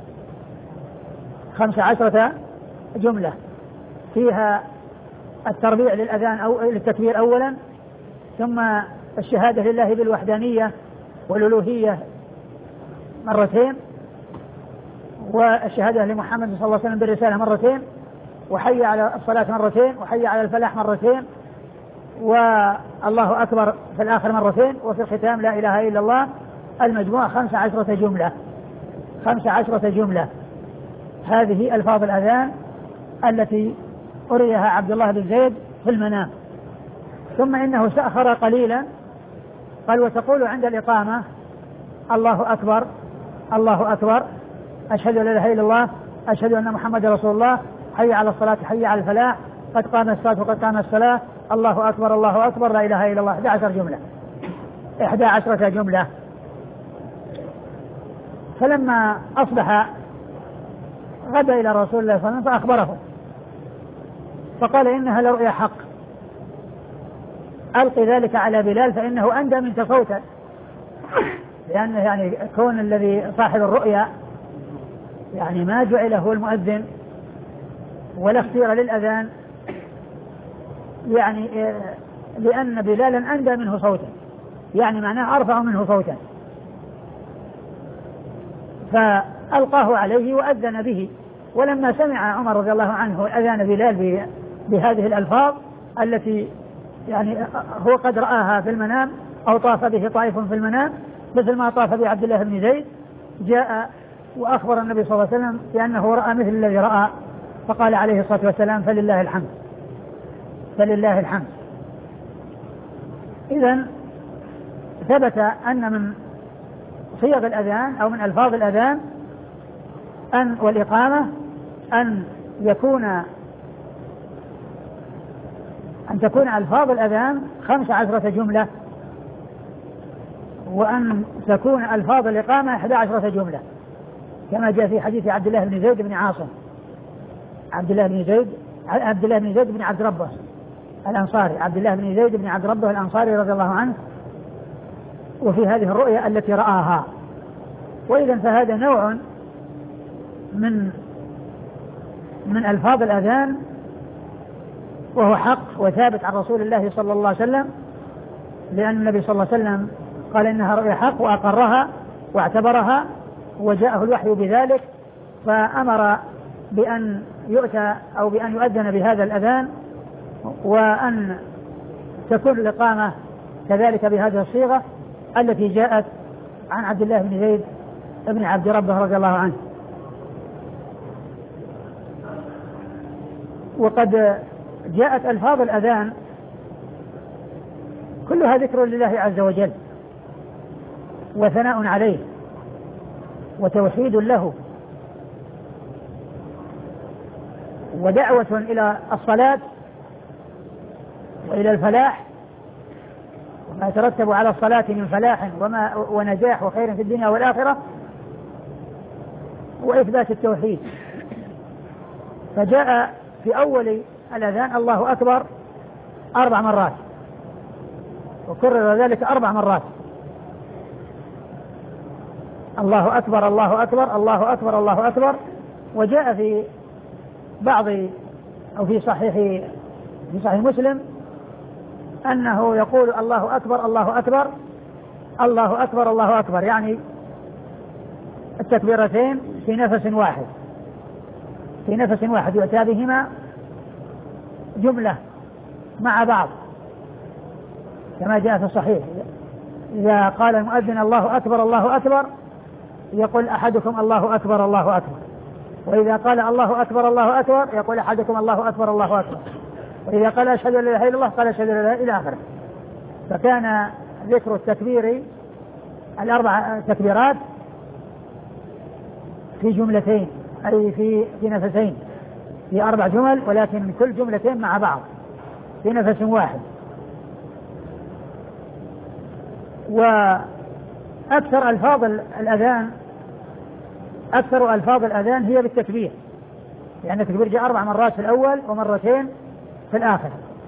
15 جملة فيها التربيع للأذان أو للتكبير أولا، ثم الشهادة لله بالوحدانية والألوهية مرتين، والشهادة لمحمد صلى الله عليه وسلم بالرسالة مرتين، وحي على الصلاة مرتين، وحي على الفلاح مرتين، والله أكبر في الآخر مرتين، وفي الختام لا إله إلا الله. المجموع 15 جملة، 15 جملة. هذه ألفاظ الأذان التي أريها عبد الله بن زيد في المنام. ثم إنه سأخر قليلا، قال وتقول عند الإقامة الله أكبر الله أكبر، أشهد أن لا إله إلا الله، أشهد أن محمد رسول الله، حي على الصلاة حي على الفلاح، قد قام الصلاة وقد قام الصلاة، الله أكبر الله أكبر، لا إله إلا الله. 11 جملة، 11 جملة. فلما أصبح غدا إلى رسول الله صلى الله عليه وسلم فأخبره، فقال إنها لرؤيا حق، ألقي ذلك على بلال فإنه أندى منك صوتا، لأن يعني كون الذي صاحب الرؤيا يعني ما جعل هو المؤذن ولا اختير للأذان، يعني لأن بلالا أندى منه صوتا، يعني معناه أرفع منه صوتا، فألقاه عليه وأذن به. ولما سمع عمر رضي الله عنه أذان بلال بهذه الألفاظ التي يعني هو قد رآها في المنام أو طاف به طائف في المنام مثل ما طاف به عبد الله بن زيد، جاء وأخبر النبي صلى الله عليه وسلم بأنه رأى مثل الذي رأى، فقال عليه الصلاة والسلام فلله الحمد، فلله الحمد. إذن ثبت أن من صيغ الأذان أو من ألفاظ الأذان والإقامة أن تكون ألفاظ الأذان 15 جملة، وأن تكون ألفاظ الإقامة 11 جملة، كما جاء في حديث عبد الله بن زيد بن عاصم، عبد الله بن زيد بن عبد ربه الأنصاري، عبد الله بن زيد بن عبد ربه الأنصاري رضي الله عنه، وفي هذه الرؤيا التي رآها. وإذا فهذا نوع من ألفاظ الأذان، وهو حق وثابت عن رسول الله صلى الله عليه وسلم، لأن النبي صلى الله عليه وسلم قال إنها رؤيا حق وأقرها واعتبرها، وجاءه الوحي بذلك، فأمر بأن يؤتى أو بأن يؤذن بهذا الأذان، وأن تكون الإقامة كذلك بهذه الصيغة التي جاءت عن عبد الله بن زيد بن عبد ربه رضي الله عنه. وقد جاءت ألفاظ الأذان كلها ذكر لله عز وجل وثناء عليه وتوحيد له ودعوة إلى الصلاة وإلى الفلاح وما يترتب على الصلاة من فلاح ونجاح وخير في الدنيا والآخرة، وإثبات التوحيد. فجاء في أول الأذان الله أكبر 4 مرات، وكرر ذلك 4 مرات، الله أكبر الله أكبر الله أكبر الله أكبر. وجاء في بعض أو في صحيح مسلم أنه يقول الله أكبر الله أكبر الله أكبر الله أكبر، يعني التكبيرتين في نفس واحد، في نفس واحد، يؤتى بهما جملة مع بعض كما جاء في الصحيح. إذا قال المؤذن الله أكبر الله أكبر يقول أحدكم الله أكبر الله أكبر، وإذا قال الله أكبر الله أكبر يقول أحدكم الله أكبر الله أكبر، وإذا قال أشهد أن لا إله إلا الله قال أشهد أن لا إله إلا آخره. فكان ذكر التكبير 4 تكبيرات في جملتين، أي في نفسين، في 4 جمل، ولكن كل جملتين مع بعض في نفس واحد. وأكثر ألفاظ الأذان أكثر ألفاظ الأذان هي بالتكبير، لأن التكبير جاء 4 مرات في الأول ومرتين في الآخر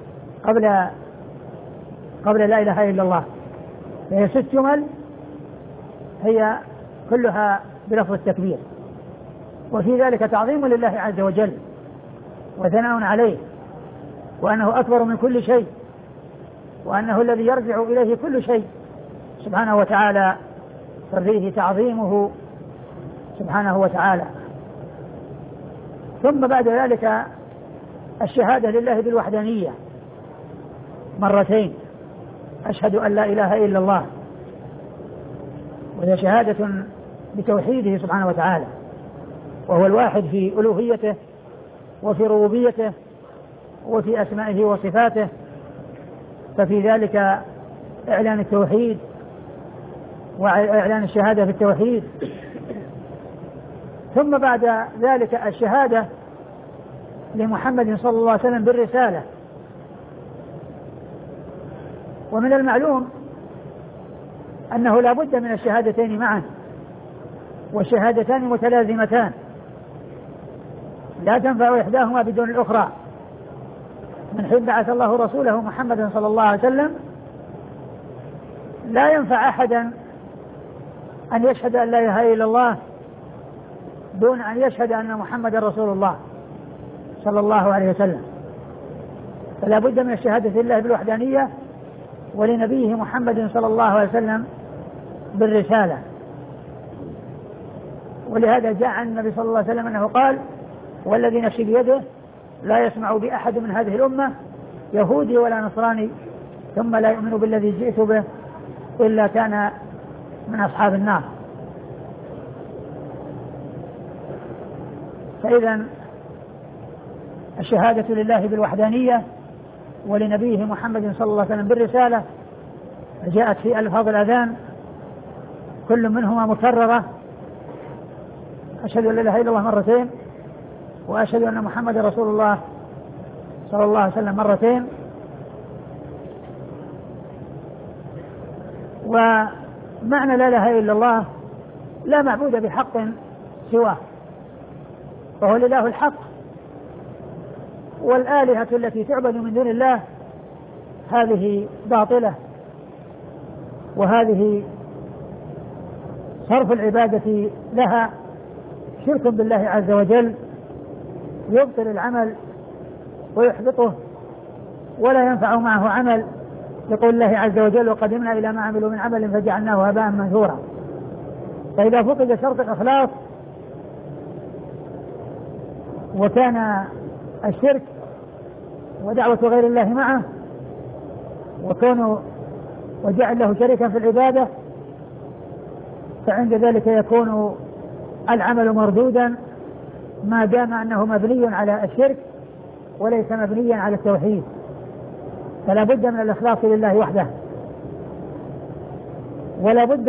قبل لا إله إلا الله، فهي 6 جمل هي كلها بلفظ التكبير. وفي ذلك تعظيم لله عز وجل وثناء عليه، وأنه أكبر من كل شيء، وأنه الذي يرجع إليه كل شيء سبحانه وتعالى، ففيه تعظيمه سبحانه وتعالى. ثم بعد ذلك الشهادة لله بالوحدانية 2 أشهد أن لا إله إلا الله، وهي شهادة بتوحيده سبحانه وتعالى، وهو الواحد في ألوهيته وفي ربوبيته وفي أسمائه وصفاته، ففي ذلك إعلان التوحيد وإعلان الشهادة بالتوحيد. ثم بعد ذلك الشهادة لمحمد صلى الله عليه وسلم بالرسالة. ومن المعلوم أنه لا بد من الشهادتين معا، والشهادتان متلازمتان لا تنفع إحداهما بدون الأخرى. من حين بعث الله رسوله محمدا صلى الله عليه وسلم لا ينفع أحدا أن يشهد أن لا إله إلا الله دون أن يشهد أن محمدا رسول الله صلى الله عليه وسلم، فلا بد من الشهادة لله بالوحدانية ولنبيه محمد صلى الله عليه وسلم بالرسالة. ولهذا جاء عن النبي صلى الله عليه وسلم أنه قال: والذي نفسي بيده لا يسمع بأحد من هذه الأمة يهودي ولا نصراني ثم لا يؤمن بالذي جئت به إلا كان من أصحاب النار. فإذا الشهادة لله بالوحدانية ولنبيه محمد صلى الله عليه وسلم بالرسالة جاءت في ألفاظ الأذان كل منهما مكررة: أشهد أن لا إله إلا الله 2، وأشهد أن محمد رسول الله صلى الله عليه وسلم 2. ومعنى لا إله إلا الله لا معبود بحق سواه، فهو الإله الحق، والآلهة التي تعبد من دون الله هذه باطلة، وهذه صرف العبادة لها شرك بالله عز وجل يبطل العمل ويحبطه ولا ينفع معه عمل، يقول الله عز وجل: وقدمنا إلى ما عملوا من عمل فجعلناه هباء منثورا. فإذا فقد شرط الإخلاص وكان الشرك ودعوة غير الله معه وجعل له شريكا في العبادة، فعند ذلك يكون العمل مردودا ما دام أنه مبني على الشرك وليس مبنيا على التوحيد. فلا بد من الإخلاص لله وحده، ولا بد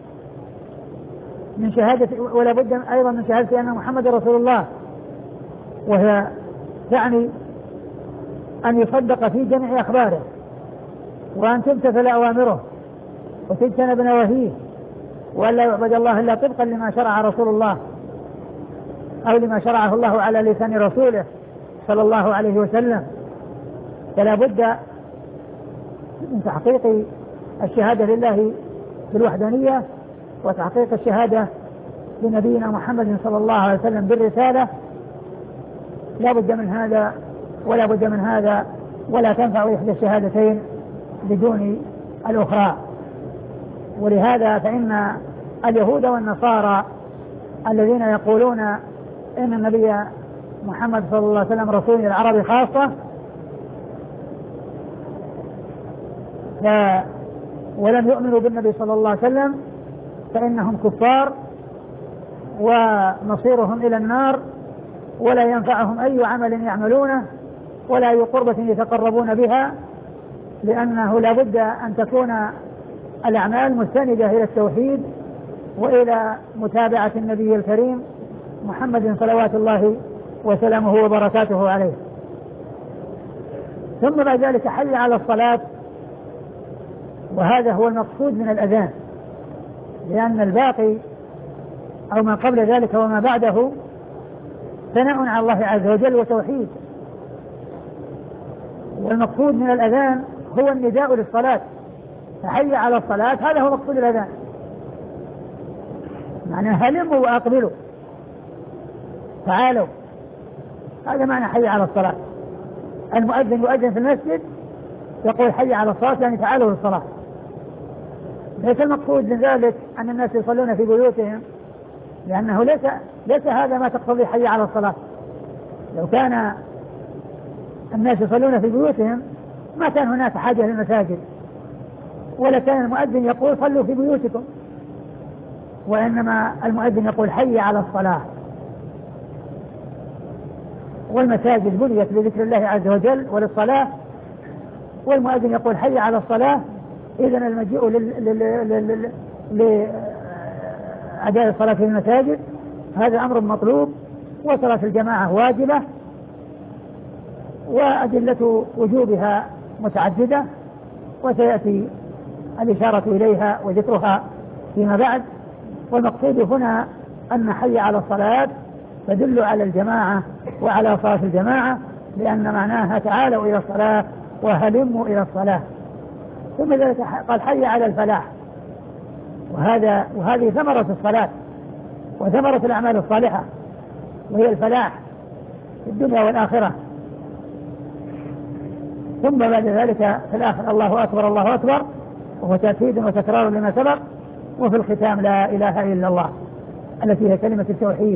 أيضا من شهادة أن محمد رسول الله، وهي يعني أن يصدق في جميع أخباره، وأن تمتثل أوامره وتجتنب نواهيه، وأن لا يعبد الله إلا طبقا لما شرع رسول الله أو لما شرعه الله على لسان رسوله صلى الله عليه وسلم. فلا بد من تحقيق الشهادة لله بالوحدانية وتحقيق الشهادة لنبينا محمد صلى الله عليه وسلم بالرسالة. لا بد من هذا ولا بد من هذا، ولا تنفع إحدى الشهادتين بدون الأخرى. ولهذا فإن اليهود والنصارى الذين يقولون إن النبي محمد صلى الله عليه وسلم رسول العرب خاصة ولم يؤمنوا بالنبي صلى الله عليه وسلم فإنهم كفار ومصيرهم إلى النار، ولا ينفعهم أي عمل يعملونه ولا أي قربة يتقربون بها، لأنه لا بد أن تكون الأعمال مستندة إلى التوحيد وإلى متابعة النبي الكريم محمد صلوات الله وسلامه وبركاته عليه. ثم بعد ذلك حي على الصلاة، وهذا هو المقصود من الأذان، لأن الباقي أو ما قبل ذلك وما بعده ثناء على الله عز وجل وتوحيد. والمقصود من الأذان هو النداء للصلاة، فحي على الصلاة هذا هو مقصود الأذان، معنى هلموا وأقبلوا، تعالوا، هذا معنى حي على الصلاة. المؤذن يؤذن في المسجد يقول حي على الصلاة يعني تعالوا للصلاة. ليس المقصود من ذلك أن الناس يصلون في بيوتهم، لأنه ليس هذا ما تقتضي حي على الصلاة. لو كان الناس يصلون في بيوتهم ما كان هناك حاجة للمساجد، ولا كان المؤذن يقول صلوا في بيوتكم، وإنما المؤذن يقول حي على الصلاة. والمساجد بنيت لذكر الله عز وجل وللصلاة، والمؤذن يقول حي على الصلاة، إذن المجيء لأداء الصلاة في المساجد هذا أمر مطلوب، وصلاة الجماعة واجبة، وأدلة وجوبها متعددة، وسيأتي الإشارة إليها وذكرها فيما بعد. والمقصود هنا أن حي على الصلاة تدل على الجماعة وعلى صلاة الجماعة، لأن معناها تعالوا إلى الصلاة وهلموا إلى الصلاة. ثم ذلك قال حي على الفلاح، وهذه ثمرة الصلاة وثمرة الأعمال الصالحة، وهي الفلاح في الدنيا والآخرة. ثم بعد ذلك في الآخر الله أكبر الله أكبر، وهو تأكيد وتكرار لما سبق. وفي الختام لا إله إلا الله التي هي كلمة التوحيد،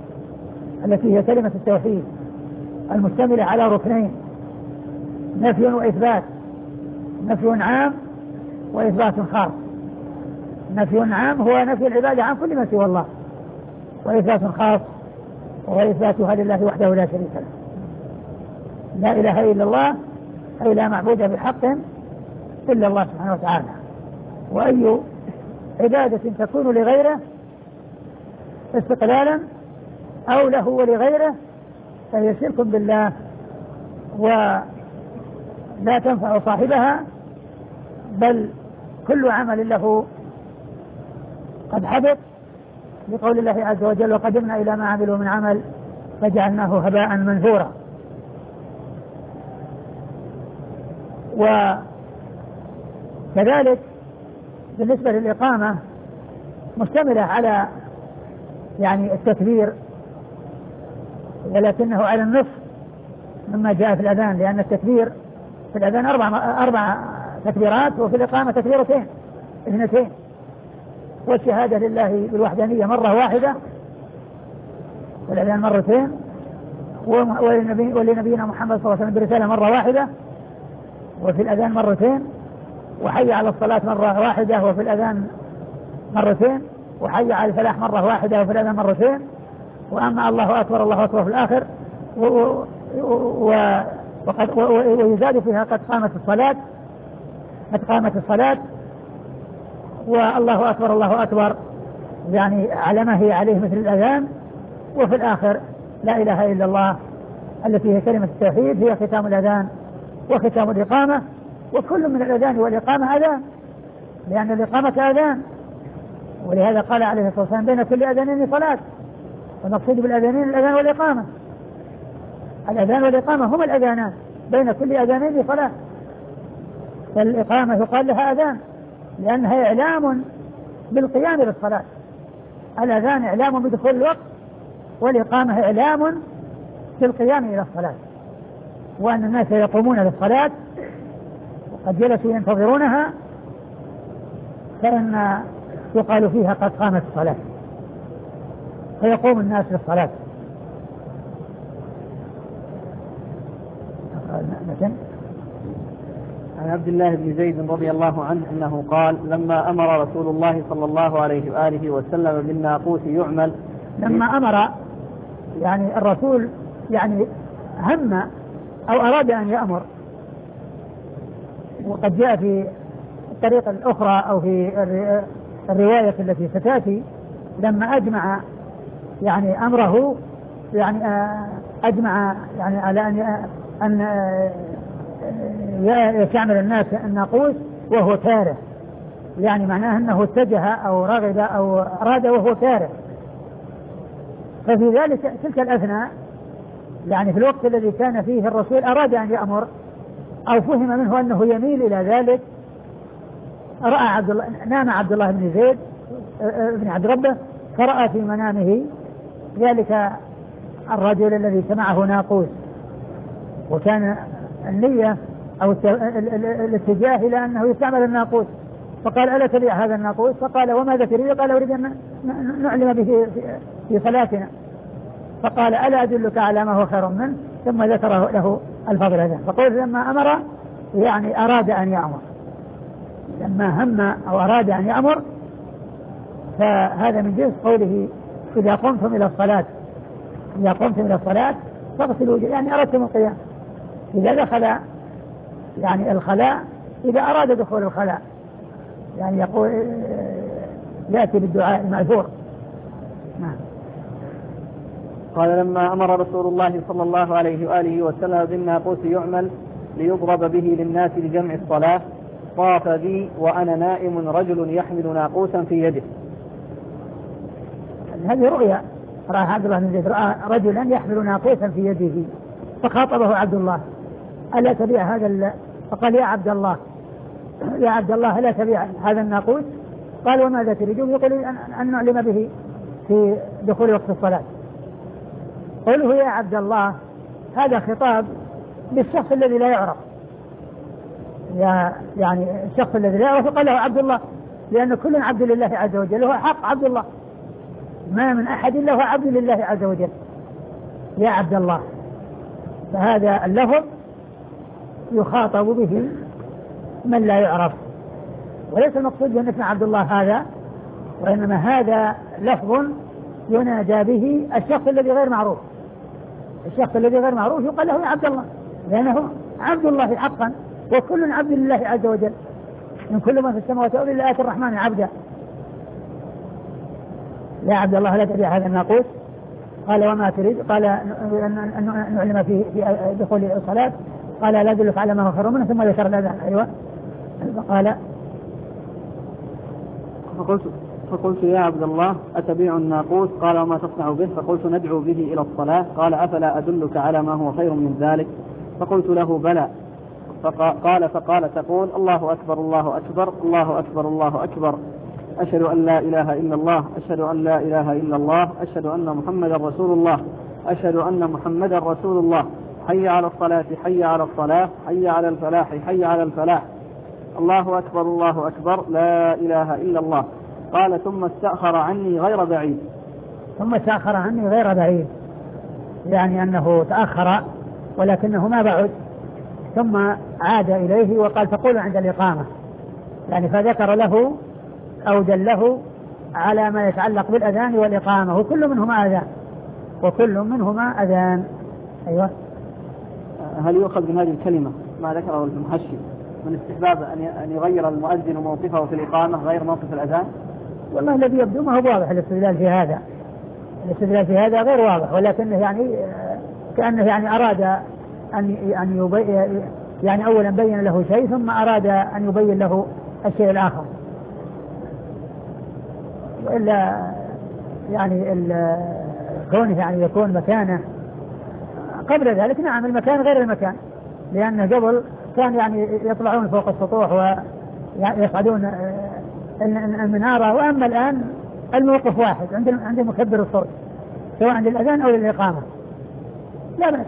المشتملة على ركنين: نفي وإثبات، نفي عام وإثبات خاص. نفي عام هو نفي العبادة عن كل ما سوى الله، وإثبات خاص وهو إثباتها لله وحده لا شريك له. لا إله إلا الله أي لا معبود بحق إلا الله سبحانه وتعالى، وأي عبادة تكون لغيره استقلالا أو له ولغيره فهي شرك بالله ولا تنفع صاحبها، بل كل عمل له قد حبط، لقول الله عز وجل وقدمنا إلى ما عملوا من عمل فجعلناه هباء منثورا. وكذلك بالنسبة للإقامة مشتملة على يعني التكبير، ولكنه على النصف مما جاء في الأذان، لأن التكبير في الأذان أربع تكبيرات، وفي الإقامة تكبيرتين اثنتين. والشهادة لله بالوحدانية مرة واحدة، والأذان مرتين، ولنبينا محمد صلى الله عليه وسلم برسالة مرة واحدة وفي الأذان مرتين، وحي على الصلاة مرة واحدة وفي الأذان مرتين، وحي على الفلاح مرة واحدة وفي الأذان مرتين. وأما الله أكبر الله أكبر في الآخر، ويزاد فيها قد قامت الصلاة، والله أكبر الله أكبر يعني على ما هي عليه مثل الأذان. وفي الآخر لا إله إلا الله التي هي كلمة التوحيد، هي ختام الأذان وختام الإقامة. وكل من الأذان والإقامة أذان، لأن الإقامة أذان، ولهذا قال عليه الصلاة والسلام بين كل أذانين صلاة. والمقصود بالأذانين الأذان والإقامة، الأذان والإقامة هما الأذانان، بين كل أذانين صلاة. فالإقامة يقال لها أذان لأنها إعلام بالقيام بالصلاة. الأذان إعلام بدخول الوقت، والإقامة إعلام بالقيام إلى الصلاة، وأن الناس يقومون للصلاة وقد جلسوا ينتظرونها، فإن يقال فيها قد قامت الصلاة، فيقوم الناس للصلاة. عن عبد الله بن زيد رضي الله عنه أنه قال: لما أمر رسول الله صلى الله عليه وآله وسلم بالناقوس يعمل، لما أمر يعني الرسول يعني هم أو أراد أن يأمر، وقد جاء في الطريقة الأخرى أو في الرواية التي ستأتي لما أجمع يعني أمره، يعني أجمع يعني على أن يستعمل الناس الناقوس وهو كاره، يعني معناه أنه اتجه أو رغب أو أراد وهو كاره، ففي ذلك تلك الأثناء يعني في الوقت الذي كان فيه الرسول أراد أن يأمر أو فهم منه أنه يميل إلى ذلك، رأى نام عبد الله بن زيد بن عبد ربه، فرأى في منامه ذلك الرجل الذي سمعه ناقوس، وكان النية أو الاتجاه إلى أنه يستعمل الناقوس، فقال ألا تبيع هذا الناقوس؟ فقال وماذا تريد؟ قال أريد أن نعلم به في صلاتنا. فقال ألا أدلك على ما هو خير منه؟ ثم ذكر له الفضل هذا. فقال لما أمر يعني أراد أن يأمر، لما هم أو أراد أن يأمر، فهذا من جنس قوله إذا قمتم إلى الصلاة، إذا قمتم إلى الصلاة فاغسلوا يعني أردتم القيام. إذا دخل يعني الخلاء، إذا أراد دخول الخلاء يعني يقول يأتي بالدعاء المأثور. نعم. قال لما أمر رسول الله صلى الله عليه وآله وسلم بالناقوس يعمل ليضرب به للناس لجمع الصلاة، طاف بي وأنا نائم رجل يحمل ناقوسا في يده. هذه رؤيا، رأى عبد الله بن زيد رأى رجلا يحمل ناقوسا في يده، فخاطبه عبد الله ألا تبيع هذا؟ فقال يا عبد الله ألا تبيع هذا الناقوس؟ قال وماذا تريدون؟ يقول أن نعلم به في دخول وقت الصلاة. قوله يا عبد الله هذا خطاب للشخص الذي لا يعرف، يعني الشخص الذي لا يعرف قال له عبد الله، لأن كل عبد لله عز وجل، هو حق عبد الله، ما من أحد إلا هو عبد لله عز وجل. يا عبد الله، فهذا اللفظ يخاطب به من لا يعرف، وليس المقصود بأن اسم عبد الله هذا، وإنما هذا لفظ ينادى به الشخص الذي غير معروف. الشخص الذي غير معروف يقال له يا عبد الله، لأنه عبد الله حقا، وكل عبد لله عز وجل، من كل من في السماوات والأرض إلا آتي الرحمن عبدا. يا عبد الله لا تبيع هذا الناقوس؟ قال وما تريد؟ قال أن نعلم في دخول الصلاة. قال لا أدلك على ما هو خير منه؟ ثم ذكر الأذان. أيوة. فقال فقلت يا عبد الله أتبيع الناقوس؟ قال وما تصنع به؟ فقلت ندعو به إلى الصلاة. قال أفلا أدلك على ما هو خير من ذلك؟ فقلت له بلى. فقال تقول الله أكبر الله أكبر الله أكبر الله أكبر، أشهد أن لا إله إلا الله، أشهد أن لا إله إلا الله، أشهد أن محمدا رسول الله، أشهد أن محمدا رسول الله، حي على الصلاة حي على الصلاة، حي على الفلاح حي على الفلاح، الله أكبر الله أكبر، لا إله إلا الله. قال ثم استأخر عني غير بعيد. ثم استأخر عني غير بعيد، يعني أنه تأخر ولكنه ما بعد، ثم عاد إليه وقال تقول عند الإقامة، يعني فذكر له أو دله على ما يتعلق بالأذان والإقامة، وكل منهما أذان. أيوة. هل يؤخذ من هذه الكلمة ما ذكره المحشي من استحباب أن يغير المؤذن موقفه في الإقامة غير موقف الأذان؟ والله الذي يبدو ما هو واضح الاستدلال في هذا غير واضح، ولكنه يعني كأنه يعني أراد أن يعني أولا بين له شيء ثم أراد أن يبين له الشيء الآخر، وإلا يعني كونه يعني يكون مكانه قبل ذلك، نعم المكان غير المكان، لأنه قبل كان يعني يطلعون فوق السطوح ويصعدون المنارة، وأما الآن الموقف واحد عند مكبر الصوت سواء عند الأذان أو للإقامة، لا بأس.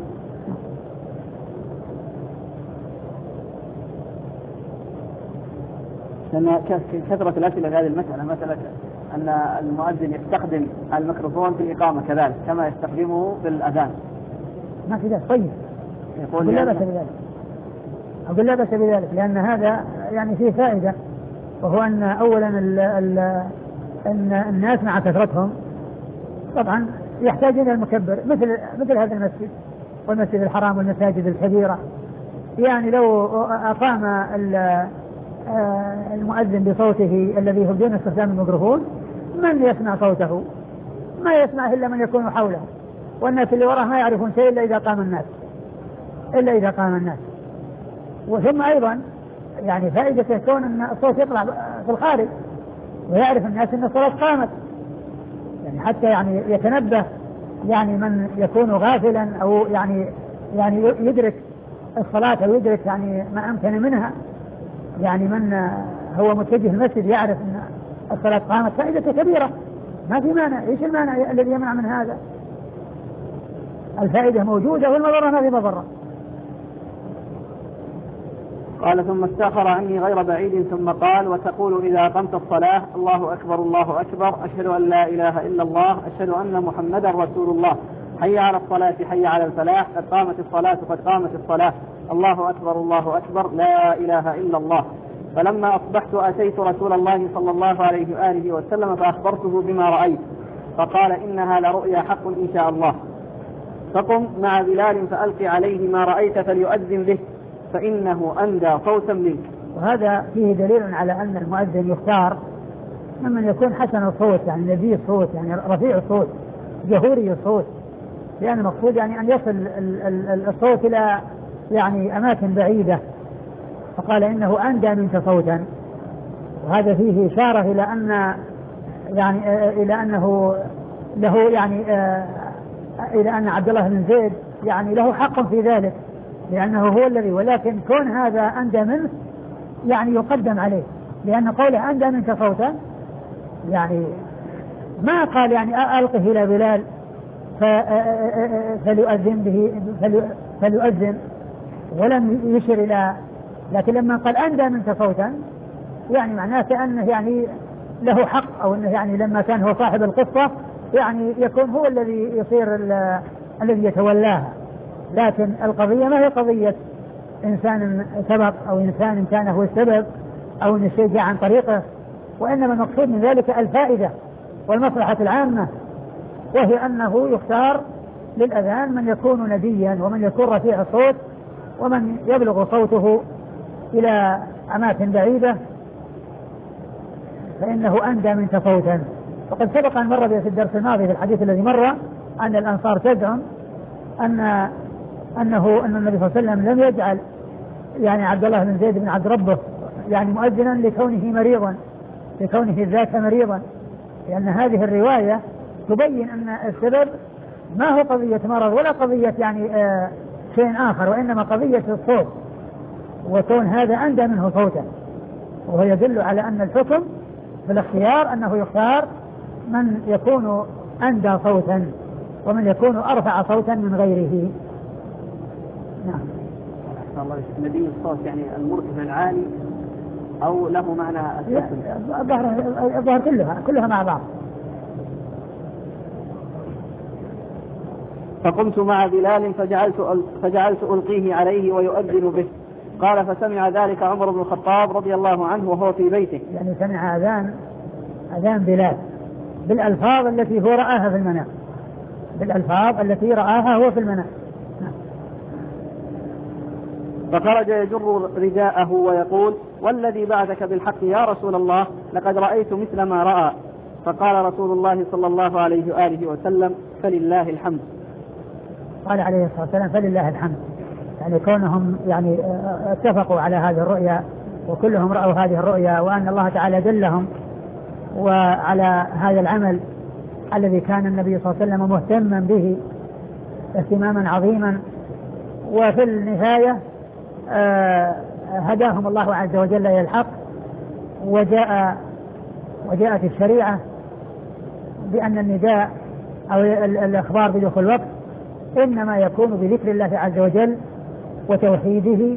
لأن كثرة الأسئلة في هذه المسألة، مسألة أن المؤذن يستخدم الميكروفون في الإقامة كذلك كما يستخدمه في الأذان. ما في ذلك. طيب أقول لا بأس بذلك، لأن هذا يعني فيه فائدة، وهو أن أولا أن الناس مع كثرتهم طبعا يحتاجون المكبر مثل هذا المسجد والمسجد الحرام والمساجد الكبيرة، يعني لو أقام المؤذن بصوته الذي هو بدون استخدام الميكروفون، من يسمع صوته؟ ما يسمع إلا من يكون حوله، والناس اللي وراءه ما يعرفون شيء إلا إذا قام الناس. وثم أيضا يعني فائدة كون أن الصوت يطلع في الخارج ويعرف الناس أن الصلاة قامت، يعني حتى يعني يتنبه يعني من يكون غافلا أو يعني يدرك الصلاة أو يدرك يعني ما أمكن منها. يعني من هو متجه المسجد يعرف أن الصلاة قامت فائدة كبيرة، ما في مانع. إيش المانع الذي يمنع من هذا؟ الفائدة موجودة والمضرة ما في مضرة. قال ثم استأخر عني غير بعيد ثم قال وتقول إذا أقمت الصلاة الله أكبر الله أكبر أشهد أن لا إله إلا الله أشهد أن محمدا رسول الله حي على الصلاة حي على الفلاح قد قامت الصلاة قد قامت الصلاة الله أكبر الله أكبر لا إله إلا الله. فلما أصبحت أتيت رسول الله صلى الله عليه وآله وسلم فأخبرته بما رأيت فقال إنها لرؤيا حق إن شاء الله. فقم مع بلال فألقي عليه ما رأيت فليؤذن به فإنه أندى صوتا منك. وهذا فيه دليل على أن المؤذن يختار ممن يكون حسن الصوت، يعني نبي الصوت، يعني رفيع الصوت جهوري الصوت، لأن المقصود يعني أن يصل الصوت إلى يعني أماكن بعيدة. فقال إنه أندى منك صوتا، وهذا فيه إشارة إلى أن يعني إلى أنه له يعني إلى أن عبد الله بن زيد يعني له حق في ذلك، لأنه هو الذي، ولكن كون هذا أندى منه يعني يقدم عليه، لأن قوله أندى منك صوتا يعني ما قال يعني ألقه إلى بلال فليؤذن به فليؤذن ولم يشر إلى، لكن لما قال أندى منك صوتا يعني معناه كأنه يعني له حق، أو أنه يعني لما كان هو صاحب القصة يعني يكون هو الذي يصير الذي يتولاها. لكن القضية ما هي قضية إنسان سبق أو إنسان كان هو السبب أو أن الشيء جاء عن طريقه، وإنما المقصود من ذلك الفائدة والمصلحة العامة، وهي أنه يختار للأذان من يكون نبيا ومن يكون رفيع الصوت ومن يبلغ صوته إلى أماكن بعيدة فإنه أندى منك صوتا. وقد سبق أن مر في الدرس الماضي في الحديث الذي مر أن الأنصار تزعم أن النبي صلى الله عليه وسلم لم يجعل يعني عبد الله بن زيد بن عبد ربه يعني مؤذنا لكونه مريضا، لكونه ذاك مريضا، لأن هذه الرواية تبين أن السبب ما هو قضية مرض ولا قضية يعني شيء آخر، وإنما قضية الصوت، وكون هذا أندى منه صوتا، وهو يدل على أن الحكم في الاختيار أنه يختار من يكون أندى صوتا ومن يكون أرفع صوتا من غيره. نعم. الله نبي الصوت يعني المرتفع العالي أو له معنى الظهر كلها مع بعض. فقمت مع بلال فجعلت ألقيه عليه ويؤذن به. قال فسمع ذلك عمر بن الخطاب رضي الله عنه وهو في بيته، يعني سمع أذان بلال بالألفاظ التي هو رآها في المنام، بالألفاظ التي رآها هو في المنام. فخرج يجر رداءه ويقول والذي بعثك بالحق يا رسول الله لقد رأيت مثل ما رأى. فقال رسول الله صلى الله عليه وآله وسلم فلله الحمد. قال عليه الصلاة والسلام فلله الحمد، يعني كونهم يعني اتفقوا على هذه الرؤيا وكلهم رأوا هذه الرؤيا، وأن الله تعالى دلهم وعلى هذا العمل الذي كان النبي صلى الله عليه وسلم مهتما به اهتماما عظيما، وفي النهاية هداهم الله عز وجل إلى الحق، وجاءت الشريعة بأن النداء أو الإخبار بدخول الوقت إنما يكون بذكر الله عز وجل وتوحيده،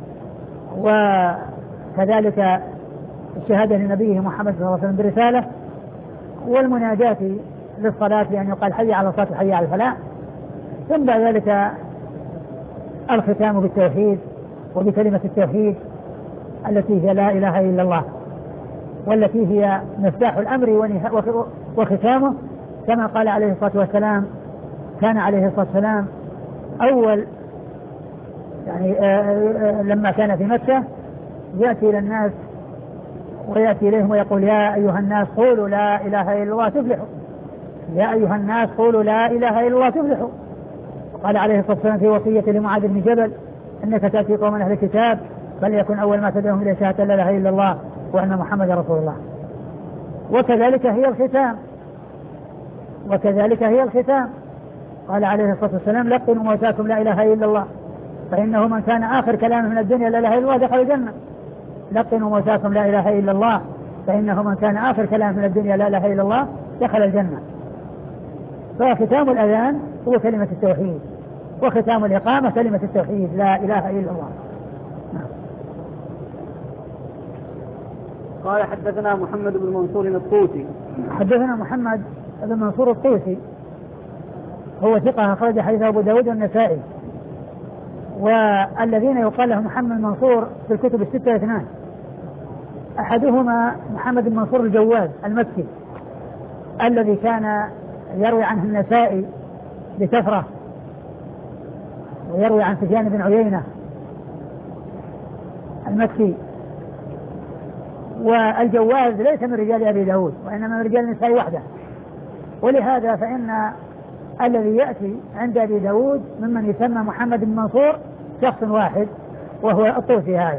وكذلك الشهادة لنبيه محمد صلى الله عليه وسلم برسالة، والمناجاة للصلاة بأن يقال حي على الصلاة حي على الفلاح، ثم بعد ذلك الختام بالتوحيد وبكلمة التوحيد التي هي لا إله إلا الله، والتي هي مفتاح الأمر وختامه، كما قال عليه الصلاة والسلام كان عليه الصلاة والسلام أول يعني لما كان في مكة يأتي إلى الناس ويأتي إليهم ويقول يا أيها الناس قولوا لا إله إلا الله تفلحوا، يا أيها الناس قولوا لا إله إلا الله تفلحوا. وقال عليه الصلاة والسلام في وصية لمعاذ بن جبل إنك تأتي قوم أهل الكتاب فليكن أول ما تدعوهم إلى شهادة لا إله إلا الله وأن محمد رسول الله. وكذلك هي الختام، وكذلك هي الختام. قال عليه الصلاة والسلام لقنوا موتاكم لا إله إلا الله فإنه من كان آخر كلامه من الدنيا لا إله إلا الله دخل الجنة. لقنوا موتاكم لا إله إلا الله فإنه من كان آخر كلامه من الدنيا لا إله إلا الله دخل الجنة. فختام الأذان هو كلمة التوحيد، وختام الإقامة كلمة التوحيد لا إله إلا الله. قال حدثنا محمد بن منصور الطوسي. حدثنا محمد بن منصور الطوسي هو ثقة أخرج حديثه أبو داود والنسائي. والذين يقال لهم محمد منصور في الكتب الستة اثنان، أحدهما محمد بن منصور الجواز المكي الذي كان يروي عنه النسائي بكثرة، ويروي عن سفيان بن عيينة المكي. والجواز ليس من رجال أبي داود وإنما من رجال النسائي وحده، ولهذا فإن الذي يأتي عند أبي داود ممن يسمى محمد بن منصور شخص واحد وهو الطوسي هذا،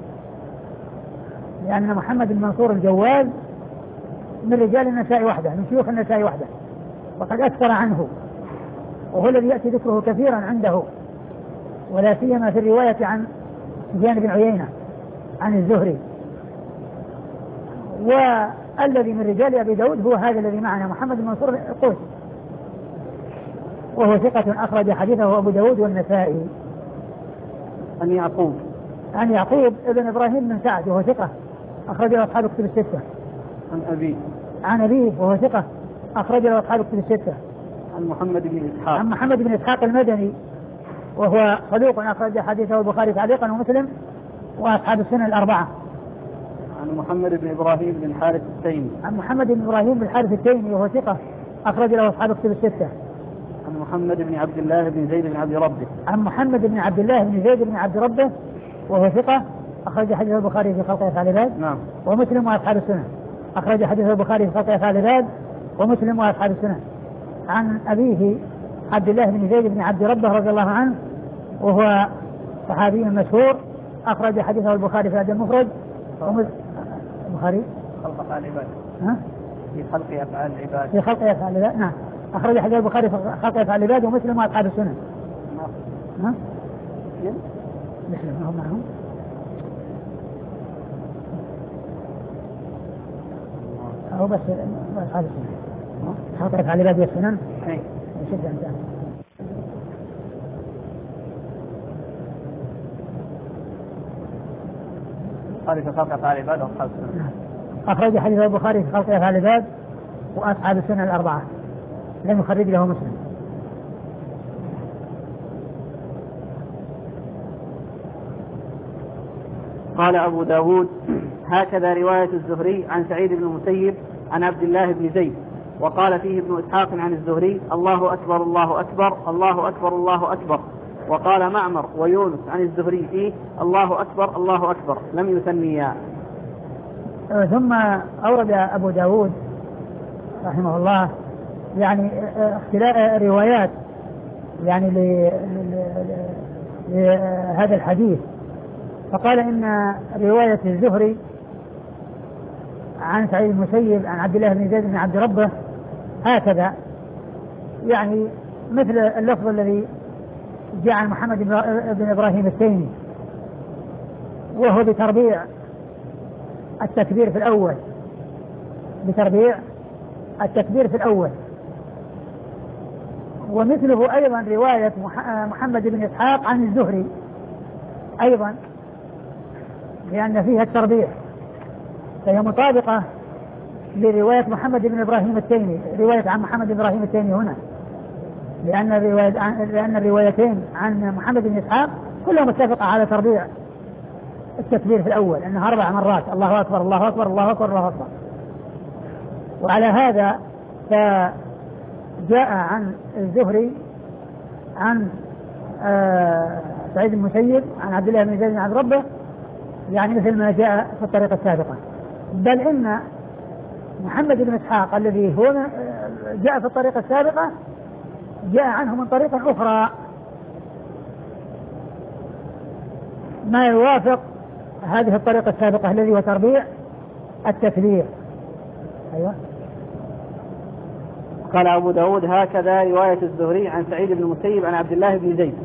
لأن محمد بن منصور الجواز من رجال النسائي وحده، من شيوخ النسائي وحده، وقد أكثر عنه، وهو الذي يأتي ذكره كثيرا عنده، ولا سيما في الرواية عن سفيان بن عيينة عن الزهري. والذي من رجال أبي داود هو هذا الذي معنا محمد بن منصور الطوسي، وهو ثقة أخرج حديثه أبو داود والنسائي. عن يعقوب ابن إبراهيم بن سعد وهو ثقة أخرج له أصحاب كتب الستة. عن أبيه وهو ثقة أخرج له أصحاب كتب الستة. عن محمد بن إسحاق المدني وهو صدوق أخرج حديثه البخاري تعليقا ومسلم وأصحاب السنن الأربعة. عن محمد بن إبراهيم بن الحارث التيمي. عن محمد بن إبراهيم بن الحارث التيمي وهو ثقة أخرج له أصحاب كتب الستة. عن محمد بن عبد الله بن زيد بن عبد ربه. عن محمد بن عبد الله بن زيد بن عبد ربه وهو ثقة أخرج حديث البخاري في خلق أفعال العباد. نعم. ومسلم وأصحاب السنن. أخرج حديث البخاري في خلق أفعال العباد ومسلم وأصحاب السنن. عن أبيه عبد الله بن زيد بن عبد ربه رضي الله عنه وهو صحابي مشهور أخرج حديثه البخاري في الأدب المفرد. البخاري خلق أفعال العباد. في خلق أفعال العباد. نعم. أخرج حديث البخاري في خلق أفعال العباد ومسلم وأصحاب السنن. مسلم هم معهم. أو بس أصحاب السنن. خلق أفعال العباد والسنن. يشد أنت. البخاري في خلق أفعال العباد وأصحاب السنن. أخرج حديث البخاري في خلق أفعال العباد وأصحاب السنن الأربعة، لم يخرج له مسلم. قال أبو داود هكذا رواية الزهري عن سعيد بن المسيب عن عبد الله بن زيد. وقال فيه ابن إسحاق عن الزهري الله أكبر الله أكبر الله أكبر الله أكبر. وقال معمر ويونس عن الزهري فيه الله أكبر الله أكبر لم يسميا. ثم أورد أبو داود رحمه الله يعني اختلاف روايات يعني لهذا الحديث، فقال إن رواية الزهري عن سعيد المسيب عن عبد الله بن زيد بن عبد ربه هكذا، يعني مثل اللفظ الذي جاء عن محمد بن إبراهيم التيمي، وهو بتربيع التكبير في الأول، بتربيع التكبير في الأول. ومثله أيضا رواية محمد بن إسحاق عن الزهري أيضا، لأن فيها التربيع، فهي مطابقة لرواية محمد بن إبراهيم التيمي، رواية عن محمد بن إبراهيم التيمي هنا، لأن الروايتين عن محمد بن إسحاق كلها متفقة على تربيع التكبير في الأول، أنها 4 مرات الله أكبر الله أكبر الله أكبر الله أكبر. وعلى هذا فجاء عن الزهري عن سعيد المسيب عن عبد الله بن زيد بن عبد ربه يعني مثل ما جاء في الطريقة السابقة، بل إن محمد بن إسحاق الذي هو جاء في الطريقة السابقة جاء عنه من طريقة أخرى ما يوافق هذه الطريقة السابقة الذي هو تربيع التكبير. أيوة. قال أبو داود هكذا رواية الزهري عن سعيد بن المسيب عن عبد الله بن زيد.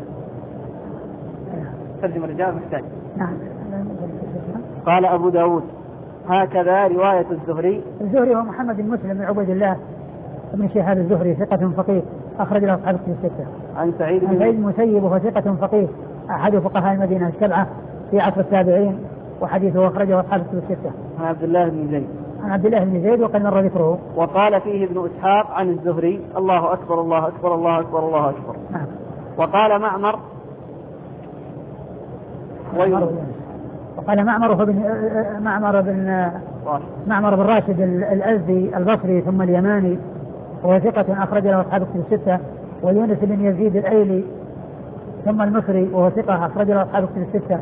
ترجم الرجال محتاج. نعم. قال أبو داود هكذا رواية الزهري. الزهري هو محمد بن مسلم بن عبيد الله بن شهاب الزهري ثقة فقيه أخرج له أصحاب الكتب الستة. عن سعيد بن المسيب وهو ثقة فقيه أحد فقهاء المدينة السبعة في عصر التابعين وحديثه أخرجه أصحاب الكتب الستة. عن عبد الله بن زيد. عن عبد الله بن زيد وقد مر ذكره. وقال فيه ابن إسحاق عن الزهري الله أكبر الله أكبر الله أكبر الله أكبر. نعم. وقال معمر وقال معمر بن راشد الأزدي البصري ثم اليماني وهو ثقة أخرج له أصحاب الكتب الستة. ويونس بن يزيد الأيلي ثم المصري وهو ثقة أخرج له أصحاب الكتب الستة.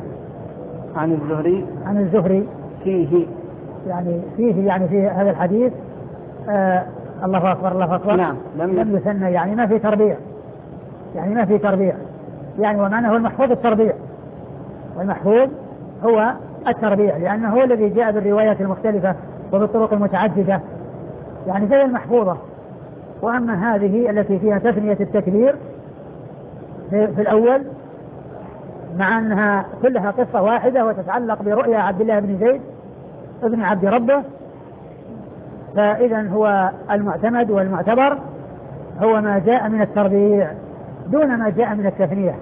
عن الزهري فيه يعني في هذا الحديث الله أكبر الله أكبر. نعم. لم يثنى يعني ما في تربيع يعني ومعنى هو المحفوظ التربيع والمحفوظ هو التربيع لأنه هو الذي جاء بالروايات المختلفة وبالطرق المتعددة يعني زي المحفوظة. وأما هذه التي فيها تثنية التكبير في الأول مع أنها كلها قصة واحدة وتتعلق برؤيا عبد الله بن زيد ابن عبد ربه فإذا هو المعتمد والمعتبر هو ما جاء من التربيع دون ما جاء من التثنية.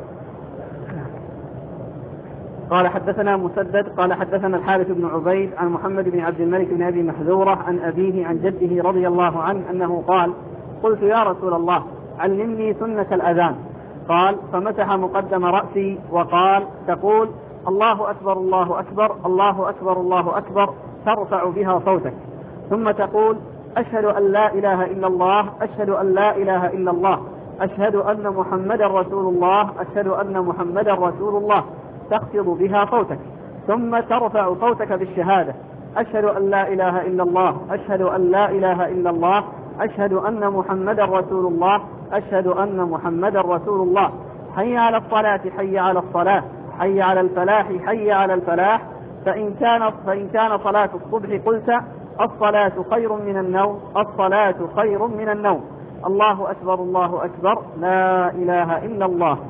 قال حدثنا مسدد قال حدثنا الحارث بن عبيد عن محمد بن عبد الملك بن أبي محذورة عن أبيه عن جده رضي الله عنه أنه قال قلت يا رسول الله علمني سنة الأذان. قال فمسح مقدم رأسي وقال تقول الله أكبر الله أكبر الله أكبر الله أكبر ترفع بها صوتك ثم تقول أشهد أن لا إله إلا الله أشهد أن لا إله إلا الله أشهد أن محمدا رسول الله أشهد أن محمدا رسول الله تخفض بها صوتك ثم ترفع صوتك بالشهادة أشهد أن لا إله إلا الله أشهد أن لا إله إلا الله أشهد أن محمدا رسول الله أشهد أن محمدا رسول الله حي على الصلاة حي على الصلاة حي على الفلاح حي على الفلاح فإن كان صلاة الصبح قلت الصلاة خير من النوم الصلاة خير من النوم الله أكبر الله أكبر لا إله إلا الله.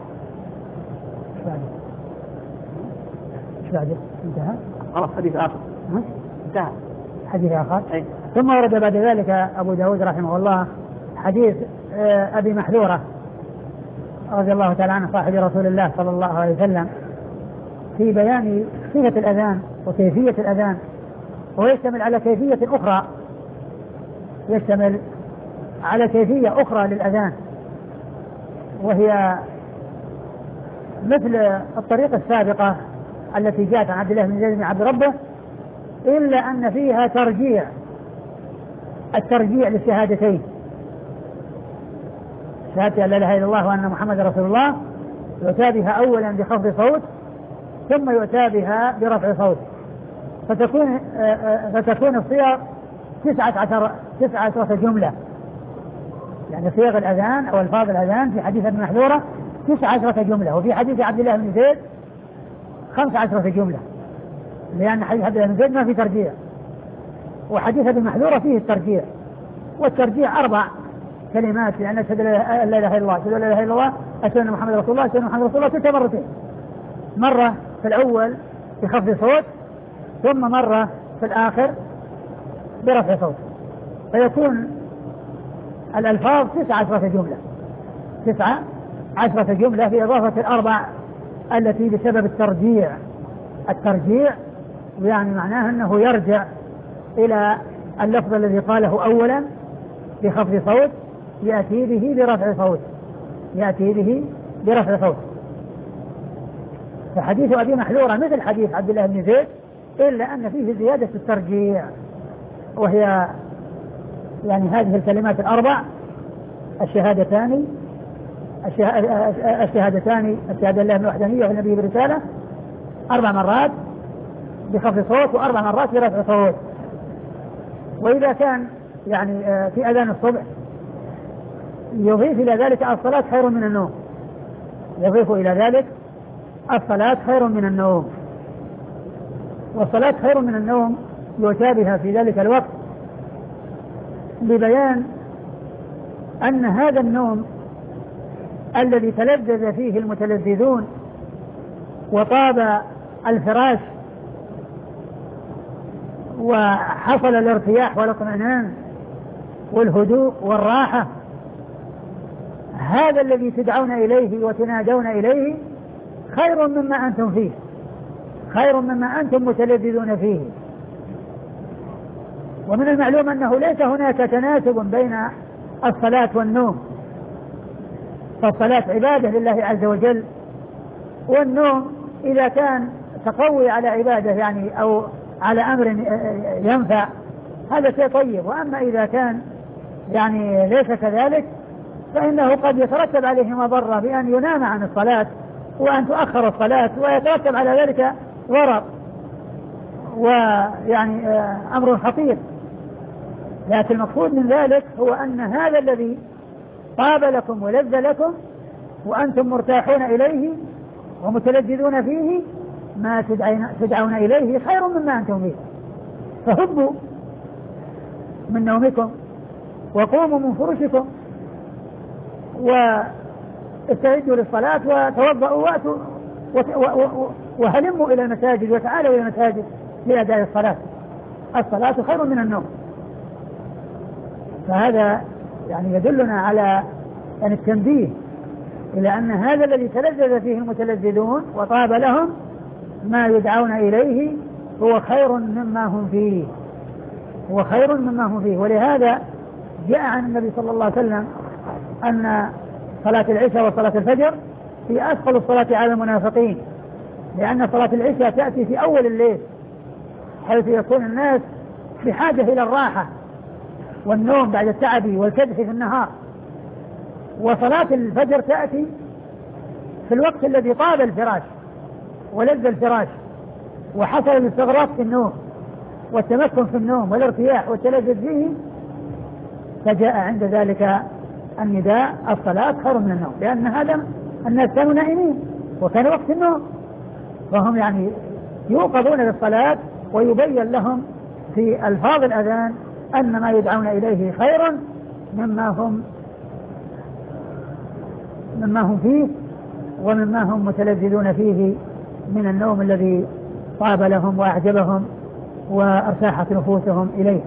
انتهى حديث آخر انتهى حديث آخر. ثم ورد بعد ذلك أبو داود رحمه الله حديث أبي محذورة رضي الله تعالى عنه صاحب رسول الله صلى الله عليه وسلم في بيان صفة الأذان وكيفية الأذان ويشتمل على كيفية أخرى للأذان وهي مثل الطريقة السابقة التي جاءت عن عبد الله بن زيد بن عبد ربه إلا أن فيها الترجيع للشهادتين شهادة لا إله إلا الله وأن محمد رسول الله يؤتى بها أولا بخفض صوت ثم يؤتى بها برفع صوت فتكون الصيغ 19 جملة يعني صيغ الأذان أو الفاظ الأذان في حديث ابن محذورة 19 جملة وفي حديث عبد الله بن زيد 15 جملة لأن حديث عبد الله بن زيد ما في ترجيع وحديث ابن محذورة فيه الترجيع والترجيع 4 كلمات لأن أشهد أن لا إله إلا الله أشهد أن لا إله إلا الله أشهد أن محمد رسول الله أشهد أن محمد رسول الله 6 مرتين مرة في الأول بخفض صوت ثم مرة في الآخر برفع صوت فيكون الألفاظ 19 جملة في إضافة 4 التي بسبب الترجيع يعني معناه أنه يرجع إلى اللفظ الذي قاله أولا بخفض صوت يأتي به برفع صوت فحديث أبي محذورة مثل حديث عبد الله بن زيد إلا أن فيه زيادة الترجيع وهي يعني هذه الكلمات 4 الشهادتان الشهادة لله بالوحدانية والنبي برسالة 4 مرات بخفض صوت و4 مرات برفع صوت. وإذا كان يعني في أذان الصبح يضيف إلى ذلك الصلاة خير من النوم الصلاة خير من النوم والصلاة خير من النوم يؤتى بها في ذلك الوقت لبيان أن هذا النوم الذي تلذذ فيه المتلذذون وطاب الفراش وحصل الارتياح والاطمئنان والهدوء والراحة، هذا الذي تدعون إليه وتنادون إليه خير مما أنتم فيه، خير مما أنتم متلذذون فيه. ومن المعلوم أنه ليس هناك تناسب بين الصلاة والنوم، فالصلاة عبادة لله عز وجل، والنوم إذا كان تقوي على عبادة يعني أو على أمر ينفع هذا شيء طيب. وأما إذا كان يعني ليس كذلك فإنه قد يترتب عليه مضرة بأن ينام عن الصلاة وأن تؤخر الصلاة، ويترتب على ذلك ضرر ويعني أمر خطير. لكن المقصود من ذلك هو أن هذا الذي طاب لكم ولذ لكم وأنتم مرتاحون إليه ومتلذذون فيه ما تدعون إليه خير مما أنتم فيه. فهبوا من نومكم وقوموا من فرشكم واستعدوا للصلاة وتوضأوا وأتوا وهلموا إلى المساجد وتعالوا إلى المساجد لأداء الصلاة. الصلاة خير من النوم. فهذا يعني يدلنا على يعني التنبيه إلى أن هذا الذي تلذذ فيه المتلذذون وطاب لهم ما يدعون إليه هو خير مما هم فيه، هو خير مما هم فيه. ولهذا جاء عن النبي صلى الله عليه وسلم أن صلاة العشاء وصلاة الفجر هي أثقل الصلاة على المنافقين، لأن صلاة العشاء تأتي في أول الليل حيث يكون الناس بحاجة إلى الراحة والنوم بعد التعب والكدح في النهار، وصلاة الفجر تأتي في الوقت الذي طاب الفراش ولذ الفراش وحصل الاستغراق في النوم والتمكن في النوم والارتياح والتلذذ فيه، فجاء عند ذلك النداء الصلاة خير من النوم، لأن هذا الناس كانوا نائمين وكان وقت النوم، فهم يعني يوقظون للصلاة ويبين لهم في ألفاظ الأذان أن ما يدعون إليه خير مما هم فيه ومما هم متلذذون فيه من النوم الذي طاب لهم وأعجبهم وارتاحت نفوسهم إليه.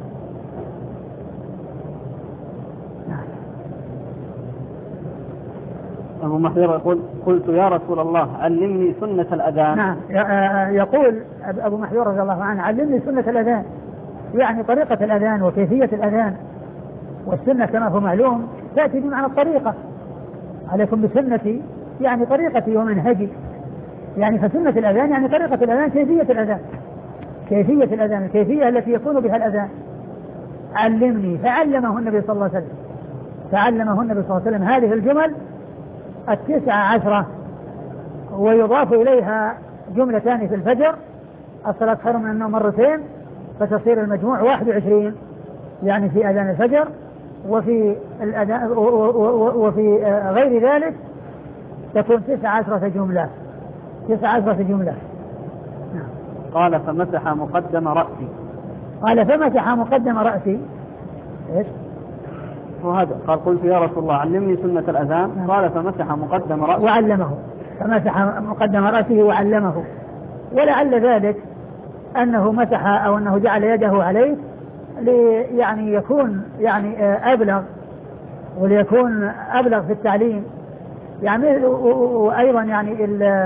أبو محذور يقول: قلت يا رسول الله علمني سنة الأذان. نعم، يقول أبو محذور رضي الله عنه: علمني سنة الأذان، يعني طريقة الأذان وكيفية الأذان. والسنة كما هو معلوم تأتي بمعنى الطريقة، عليكم بسنتي يعني طريقتي ومنهجي، يعني فسنة الأذان يعني طريقة الأذان، كيفية الأذان، كيفية الأذان، الكيفية التي يكون بها الأذان. علمني، فعلمه النبي صلى الله عليه وسلم، فعلمه النبي صلى الله عليه وسلم هذه الجمل 19، ويضاف إليها جملتان في الفجر: الصلاة خير من النوم مرتين، فتصير المجموع 21 يعني في أذان الفجر، وفي الأذان وفي غير ذلك تكون 19 جملة، 19 جملة. قال: فمسح مقدم رأسي. قال: فمسح مقدم رأسي. إيش؟ وهذا قال: قلت يا رسول الله علمني سنة الأذان. قال: فمسح مقدم رأسه وعلمه، فمسح مقدم رأسه وعلمه. ولعل ذلك أنه مسح أو أنه جعل يده عليه يعني يكون يعني أبلغ، وليكون أبلغ في التعليم يعني. وأيضا يعني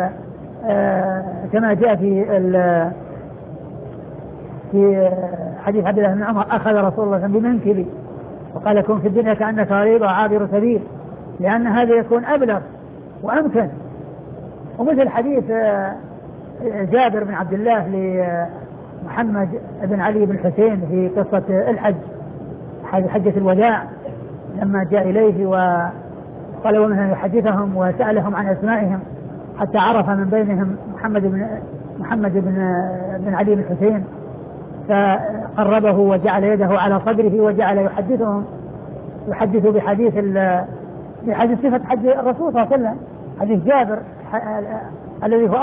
كما جاء في حديث عبد الله بن عمر: أخذ رسول الله بمنكبي وقال: كن في الدنيا كأنك غريب وعابر سبيل، لأن هذا يكون أبلغ وأمكن. ومثل حديث جابر بن عبد الله لمحمد بن علي بن حسين في قصة الحج، حجة الوداع، لما جاء إليه وطلبوا منه يحدثهم وسألهم عن أسمائهم حتى عرف من بينهم محمد بن علي بن حسين، فقربه وجعل يده على صدره وجعل يحدث بحديث صفة حج الرسول صلى الله عليه وسلم، حديث جابر الذي هو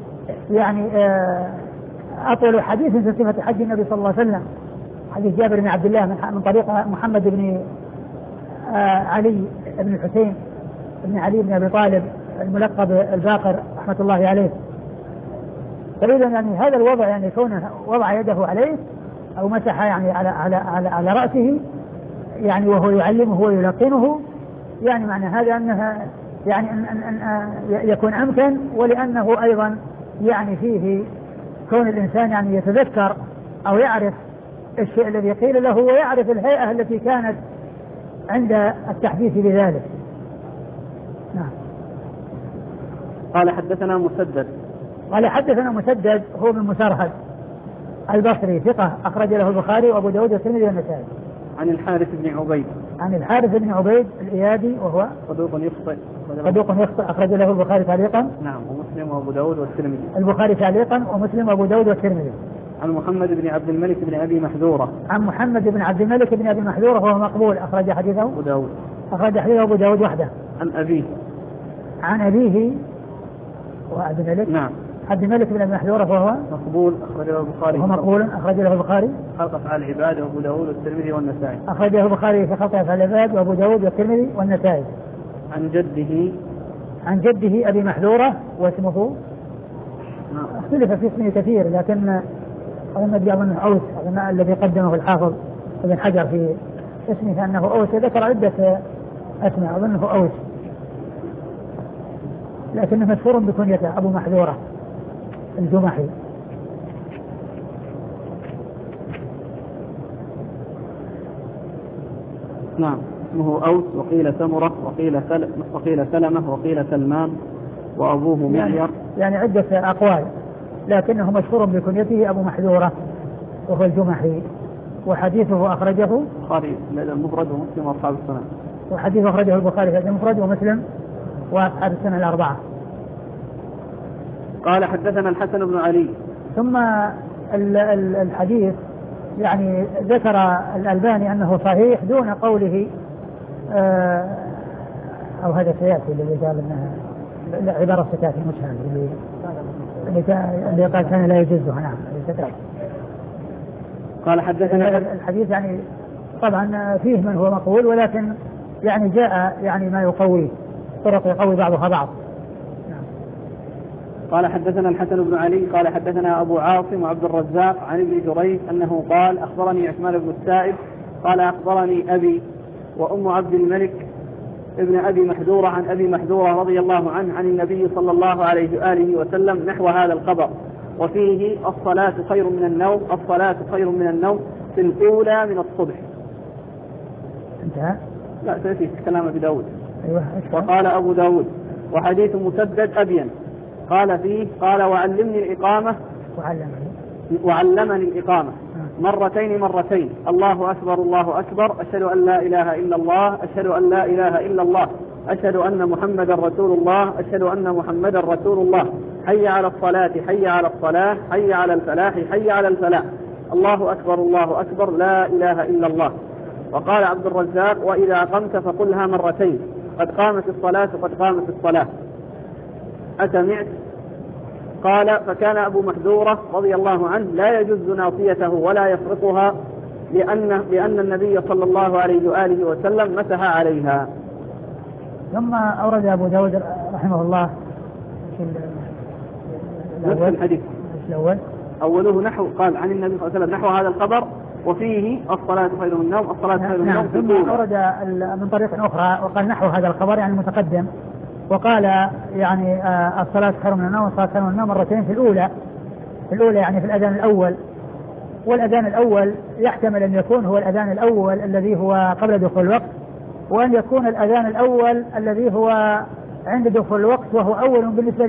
أطول حديث في صفة حج النبي صلى الله عليه وسلم، حديث جابر بن عبد الله من طريق محمد بن علي بن الحسين بن علي بن أبي طالب الملقب الباقر رحمة الله عليه. فإذا يعني هذا الوضع يعني كونه وضع يده عليه أو مسح يعني على رأسه يعني وهو يعلمه ويلقنه، يعني معنى هذا أنها يعني أن يكون أمكن، ولأنه أيضا يعني فيه كون الإنسان يعني يتذكر أو يعرف الشيء الذي قيل له ويعرف الهيئة التي كانت عند التحديث بذلك. نعم. قال حدثنا مسدد. قال حدثنا مسدد هو من مسرهد البصري ثقة أخرج له البخاري وأبو داود والترمذي والنسائي. عن الحارث بن عبيد. عن الحارث بن عبيد الإيادي وهو صدوق يخطئ أخرج له البخاري تعليقا. نعم. ومسلم وأبو داود والترمذي. البخاري تعليقا ومسلم وأبو داود والترمذي. عن محمد بن عبد الملك بن أبي محذورة. عن محمد بن عبد الملك بن أبي محذورة وهو مقبول أخرج حديثه أبو داود. أخرج حديثه أبو داود وحده. عن أبيه. عن أبيه وعبد الملك. نعم. عبد الملك بن أبي محذورة وهو مقبول أخرج له البخاري. وهو مقبول أخرج له البخاري. خلق أفعال العباد وأبو داود والترمذي والنسائي. أخرج له البخاري في خلق أفعال العباد وأبو داود والترمذي والنسائي. عن جده. عن جده أبي محذورة واسمه اختلف في اسمه كثير، لكن أظن أنه أوس، أظن الذي قدمه الحافظ ابن حجر في اسمه أنه أوس، ذكر عدة أسماء أظنه أوس، لكنه مشهور بكنيته أبو محذورة الجمحي. نعم. اسمه أوس وقيل سمرة وقيل سلمة وقيل سلمان وأبوه معير، يعني عدة أقوال، لكنه مشهور بكنيته أبو محذورة وهو الجمحي. وحديثه أخرجه البخاري المفرد ومسلم وأصحاب السنن. وحديثه أخرجه البخاري في المفرد ومسلم وأصحاب السنن الأربعة. قال حدثنا الحسن بن علي. ثم الحديث يعني ذكر الألباني أنه صحيح دون قوله أو هذا سيأتي الذي قال أنها عبارة ستاتي مشهد اللي قال كان لا يجوزها. نعم. قال حدثنا الحديث يعني طبعا فيه من هو مقبول، ولكن يعني جاء يعني ما يقوي طرق يقوي بعضها بعض. قال حدثنا الحسن بن علي قال حدثنا أبو عاصم وعبد الرزاق عن ابن جريج أنه قال أخبرني عثمان بن السائب قال أخبرني أبي وأم عبد الملك ابن أبي محذورة عن أبي محذورة رضي الله عنه عن النبي صلى الله عليه وآله وسلم نحو هذا الخبر، وفيه الصلاة خير من النوم، الصلاة خير من النوم في الأولى من الصبح. انتهى؟ لا سيأتي كلام أبي داود. أيوة. وقال أبو داود وحديث مسدد أبين قال فيه قال وعلمني الإقامة وعلمني الإقامة مرتين الله أكبر الله أكبر أشهد أن لا إله إلا الله أشهد أن لا إله إلا الله أشهد أن محمدا رسول الله أشهد أن محمدا رسول الله حي على الصلاة حي على الصلاة حي على الفلاح حي على الفلاح الله أكبر لا إله إلا الله. وقال عبد الرزاق وإذا قمت فقلها مرتين قد قامت الصلاة قد قامت الصلاة. أسمعت؟ قال فكان أبو محذورة رضي الله عنه لا يجز ناصيته ولا يفرقها لأن النبي صلى الله عليه وآله وسلم مسح عليها. ثم أورد أبو داود رحمه الله نفس الحديث الأول أوله نحو قال عن النبي صلى الله عليه وسلم نحو هذا الخبر وفيه الصلاة خير من النوم الصلاة خير من النوم. ثم أورد من طريق أخرى وقال نحو هذا الخبر يعني المتقدم، وقال يعني الصلاة خير من النوم والصلاة خير من النوم مرتين في الأولى يعني في الأذان الأول. والأذان الأول يحتمل أن يكون هو الأذان الأول الذي هو قبل دخول الوقت، وأن يكون الأذان الأول الذي هو عند دخول الوقت وهو أول بالنسبة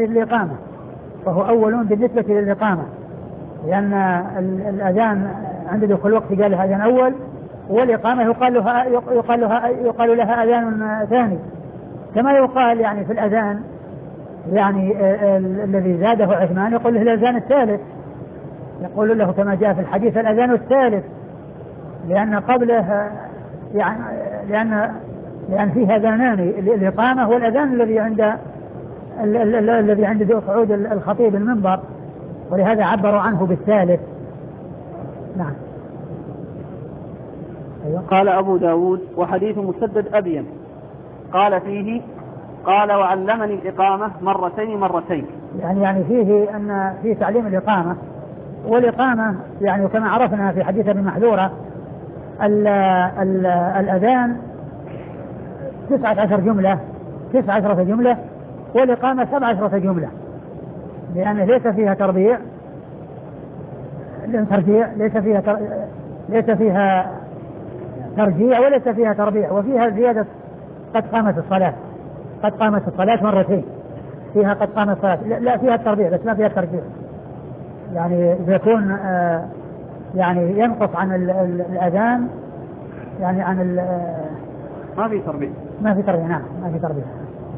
للإقامة، لأن الأذان عند دخول الوقت قال لها أذان أول، والإقامة يقال لها أذان ثاني، كما يقال يعني في الأذان يعني الذي زاده عثمان يقول له الأذان الثالث، يقول له كما جاء في الحديث الأذان الثالث، لأن قبله يعني لأن فيه أذانان، الإقامة والأذان الذي عند صعود الخطيب المنبر، ولهذا عبروا عنه بالثالث. نعم. قال أبو داود وحديث مسدد أبين قال فيه قال وعلمني الإقامة مرتين. يعني فيه أن فيه تعليم الإقامة، والإقامة يعني كما عرفنا في حديث ابن محذورة الأذان 19 جملة والإقامة 17 جملة، لأنه ليس فيها تربيع، ليس فيها ترجيع وليس فيها تربيع، وفيها زيادة قد قامت الصلاة مرتين، فيها قد قامت الصلاة، لا فيها التربيع بس ما فيها الترجيع، يعني يكون يعني ينقص عن الأذان، يعني عن ما في تربيع. نعم ما في تربيع.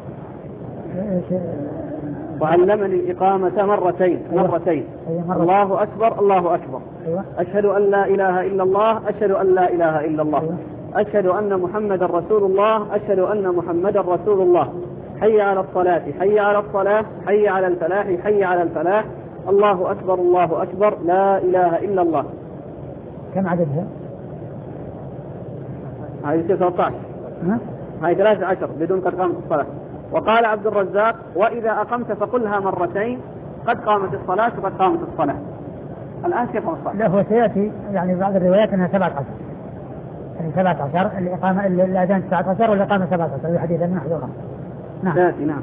وعلمني الإقامة مرتين. أيوة. الله أكبر. أيوة. أشهد أن لا إله إلا الله. أشهد أن لا إله إلا الله. أيوة. أشهد أن محمد رسول الله. أشهد أن محمد رسول الله. حي على الصلاة، حي على الصلاة، حي على الفلاح، حي على الفلاح. الله أكبر الله أكبر، لا إله إلا الله. كم عددها؟ هذه 13. هذه 13 بدون قد قامت الصلاة. وقال عبد الرزاق وإذا أقمت فقلها مرتين قد قامت الصلاة وقد قامت الصلاة. الآن كيف الصلاة؟ لا هو سيأتي يعني بعض الروايات أنها 17، يعني 17 الإقامة الأذان 19 والإقامة 17 في حديث ابن محذورة. نعم.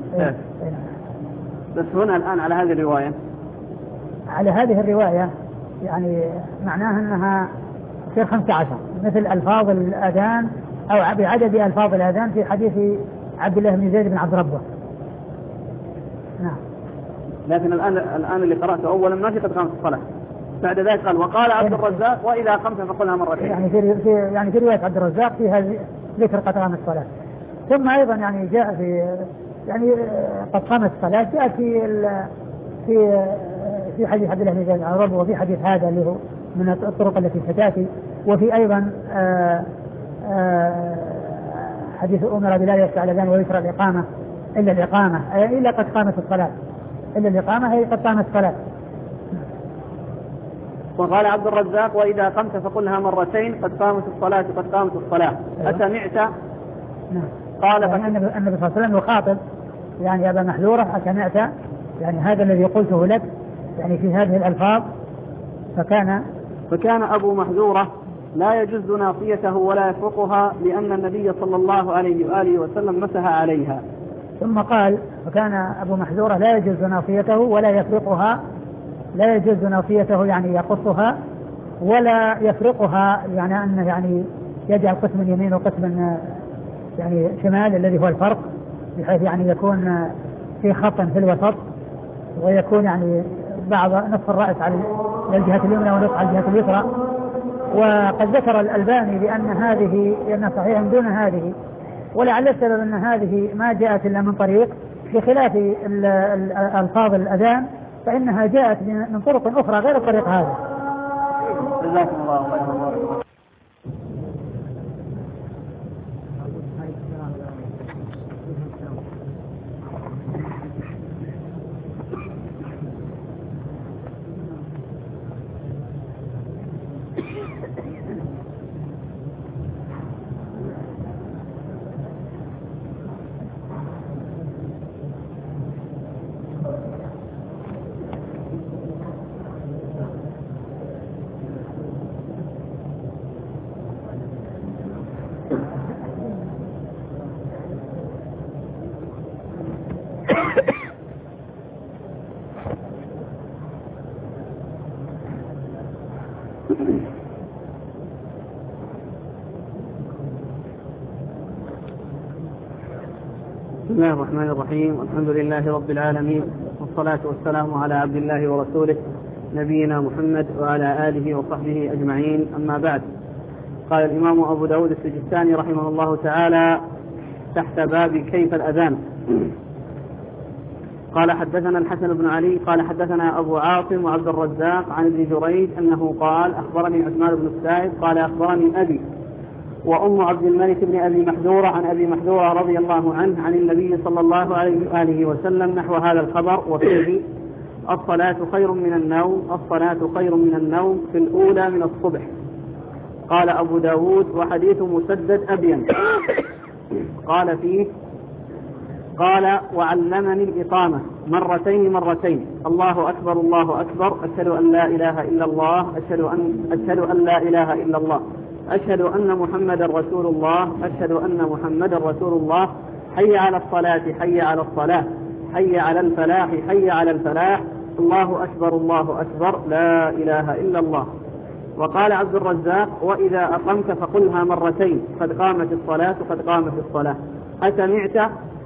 بس هنا الآن على هذه الرواية، على هذه الرواية يعني معناها أنها تصير 15 مثل ألفاظ الأذان أو بعدد ألفاظ الأذان في حديث عبد الله بن زيد بن عبد ربه. نعم. لكن الآن اللي قرأته أولا ما في قد قامت الصلاة، بعد ذلك قال وقال عبد الرزاق وإذا قمت فقلها مرتين. يعني في رواية عبد الرزاق فيها ذكر قد قامت الصلاة. ثم أيضا يعني جاء في يعني قد قامت الصلاة جاء في حديث عبد الله بن زيد بن عبد ربه، وفي حديث هذا اللي هو من الطرق التي ستأتي، وفي أيضا حديث أمر بلا يشفع الأذان ويشرع الإقامة إلا قد قامت الصلاة، إلا الإقامة هي قد قامت الصلاة. وقال عبد الرزاق وإذا قمت فقلها مرتين قد قامت الصلاة قد قامت الصلاة. أسمعت؟ نعم. قال النبي صلى الله عليه وسلم يخاطب يعني أبا محذورة أسمعت، يعني هذا الذي قلته لك يعني في هذه الألفاظ. فكان أبو محذورة لا يجز ناصيته ولا يفرقها لأن النبي صلى الله عليه وآله وسلم مسح عليها. ثم قال فكان أبو محذورة لا يجز ناصيته ولا يفرقها، لا يجز ناصيته يعني يقصها ولا يفرقها، يعني أنه يعني يجعل قسم يمين وقسم يعني شمال الذي هو الفرق، بحيث يعني يكون في خط في الوسط، ويكون يعني بعض نصف الرأس على الجهة اليمنى ونصف على الجهة اليسرى. وقد ذكر الألباني بأن هذه لأن صحيح دون هذه، ولعل السبب أن هذه ما جاءت إلا من طريق، بخلاف ألفاظ الأذان فإنها جاءت من طرق أخرى غير الطريق هذا. جزاكم الله خيرا. بسم الله الرحمن الرحيم، والحمد لله رب العالمين، والصلاة والسلام على عبد الله ورسوله نبينا محمد وعلى آله وصحبه أجمعين، أما بعد. قال الإمام أبو داود السجستاني رحمه الله تعالى تحت باب كيف الأذان. قال حدثنا الحسن بن علي قال حدثنا أبو عاصم وعبد الرزاق عن ابن جريج أنه قال أخبرني عثمان بن السائب قال أخبرني أبي وأم عبد الملك بن أبي محذورة عن أبي محذورة رضي الله عنه عن النبي صلى الله عليه وآله وسلم نحو هذا الخبر، وفيه الصلاة خير من النوم، الصلاة خير من النوم في الأولى من الصبح. قال أبو داود وحديث مسدد أبين. قال فيه قال وعلمني الإقامة مرتين الله أكبر الله أكبر أشهد أن لا إله إلا الله أشهد أن لا إله إلا الله أشهد أن محمدا رسول الله أشهد أن محمدا رسول الله حي على الصلاة حي على الصلاة حي على الفلاح حي على الفلاح الله أكبر لا إله إلا الله. وقال عبد الرزاق وإذا أقمت فقلها مرتين قد قامت الصلاة قد قامت الصلاة. أسمعت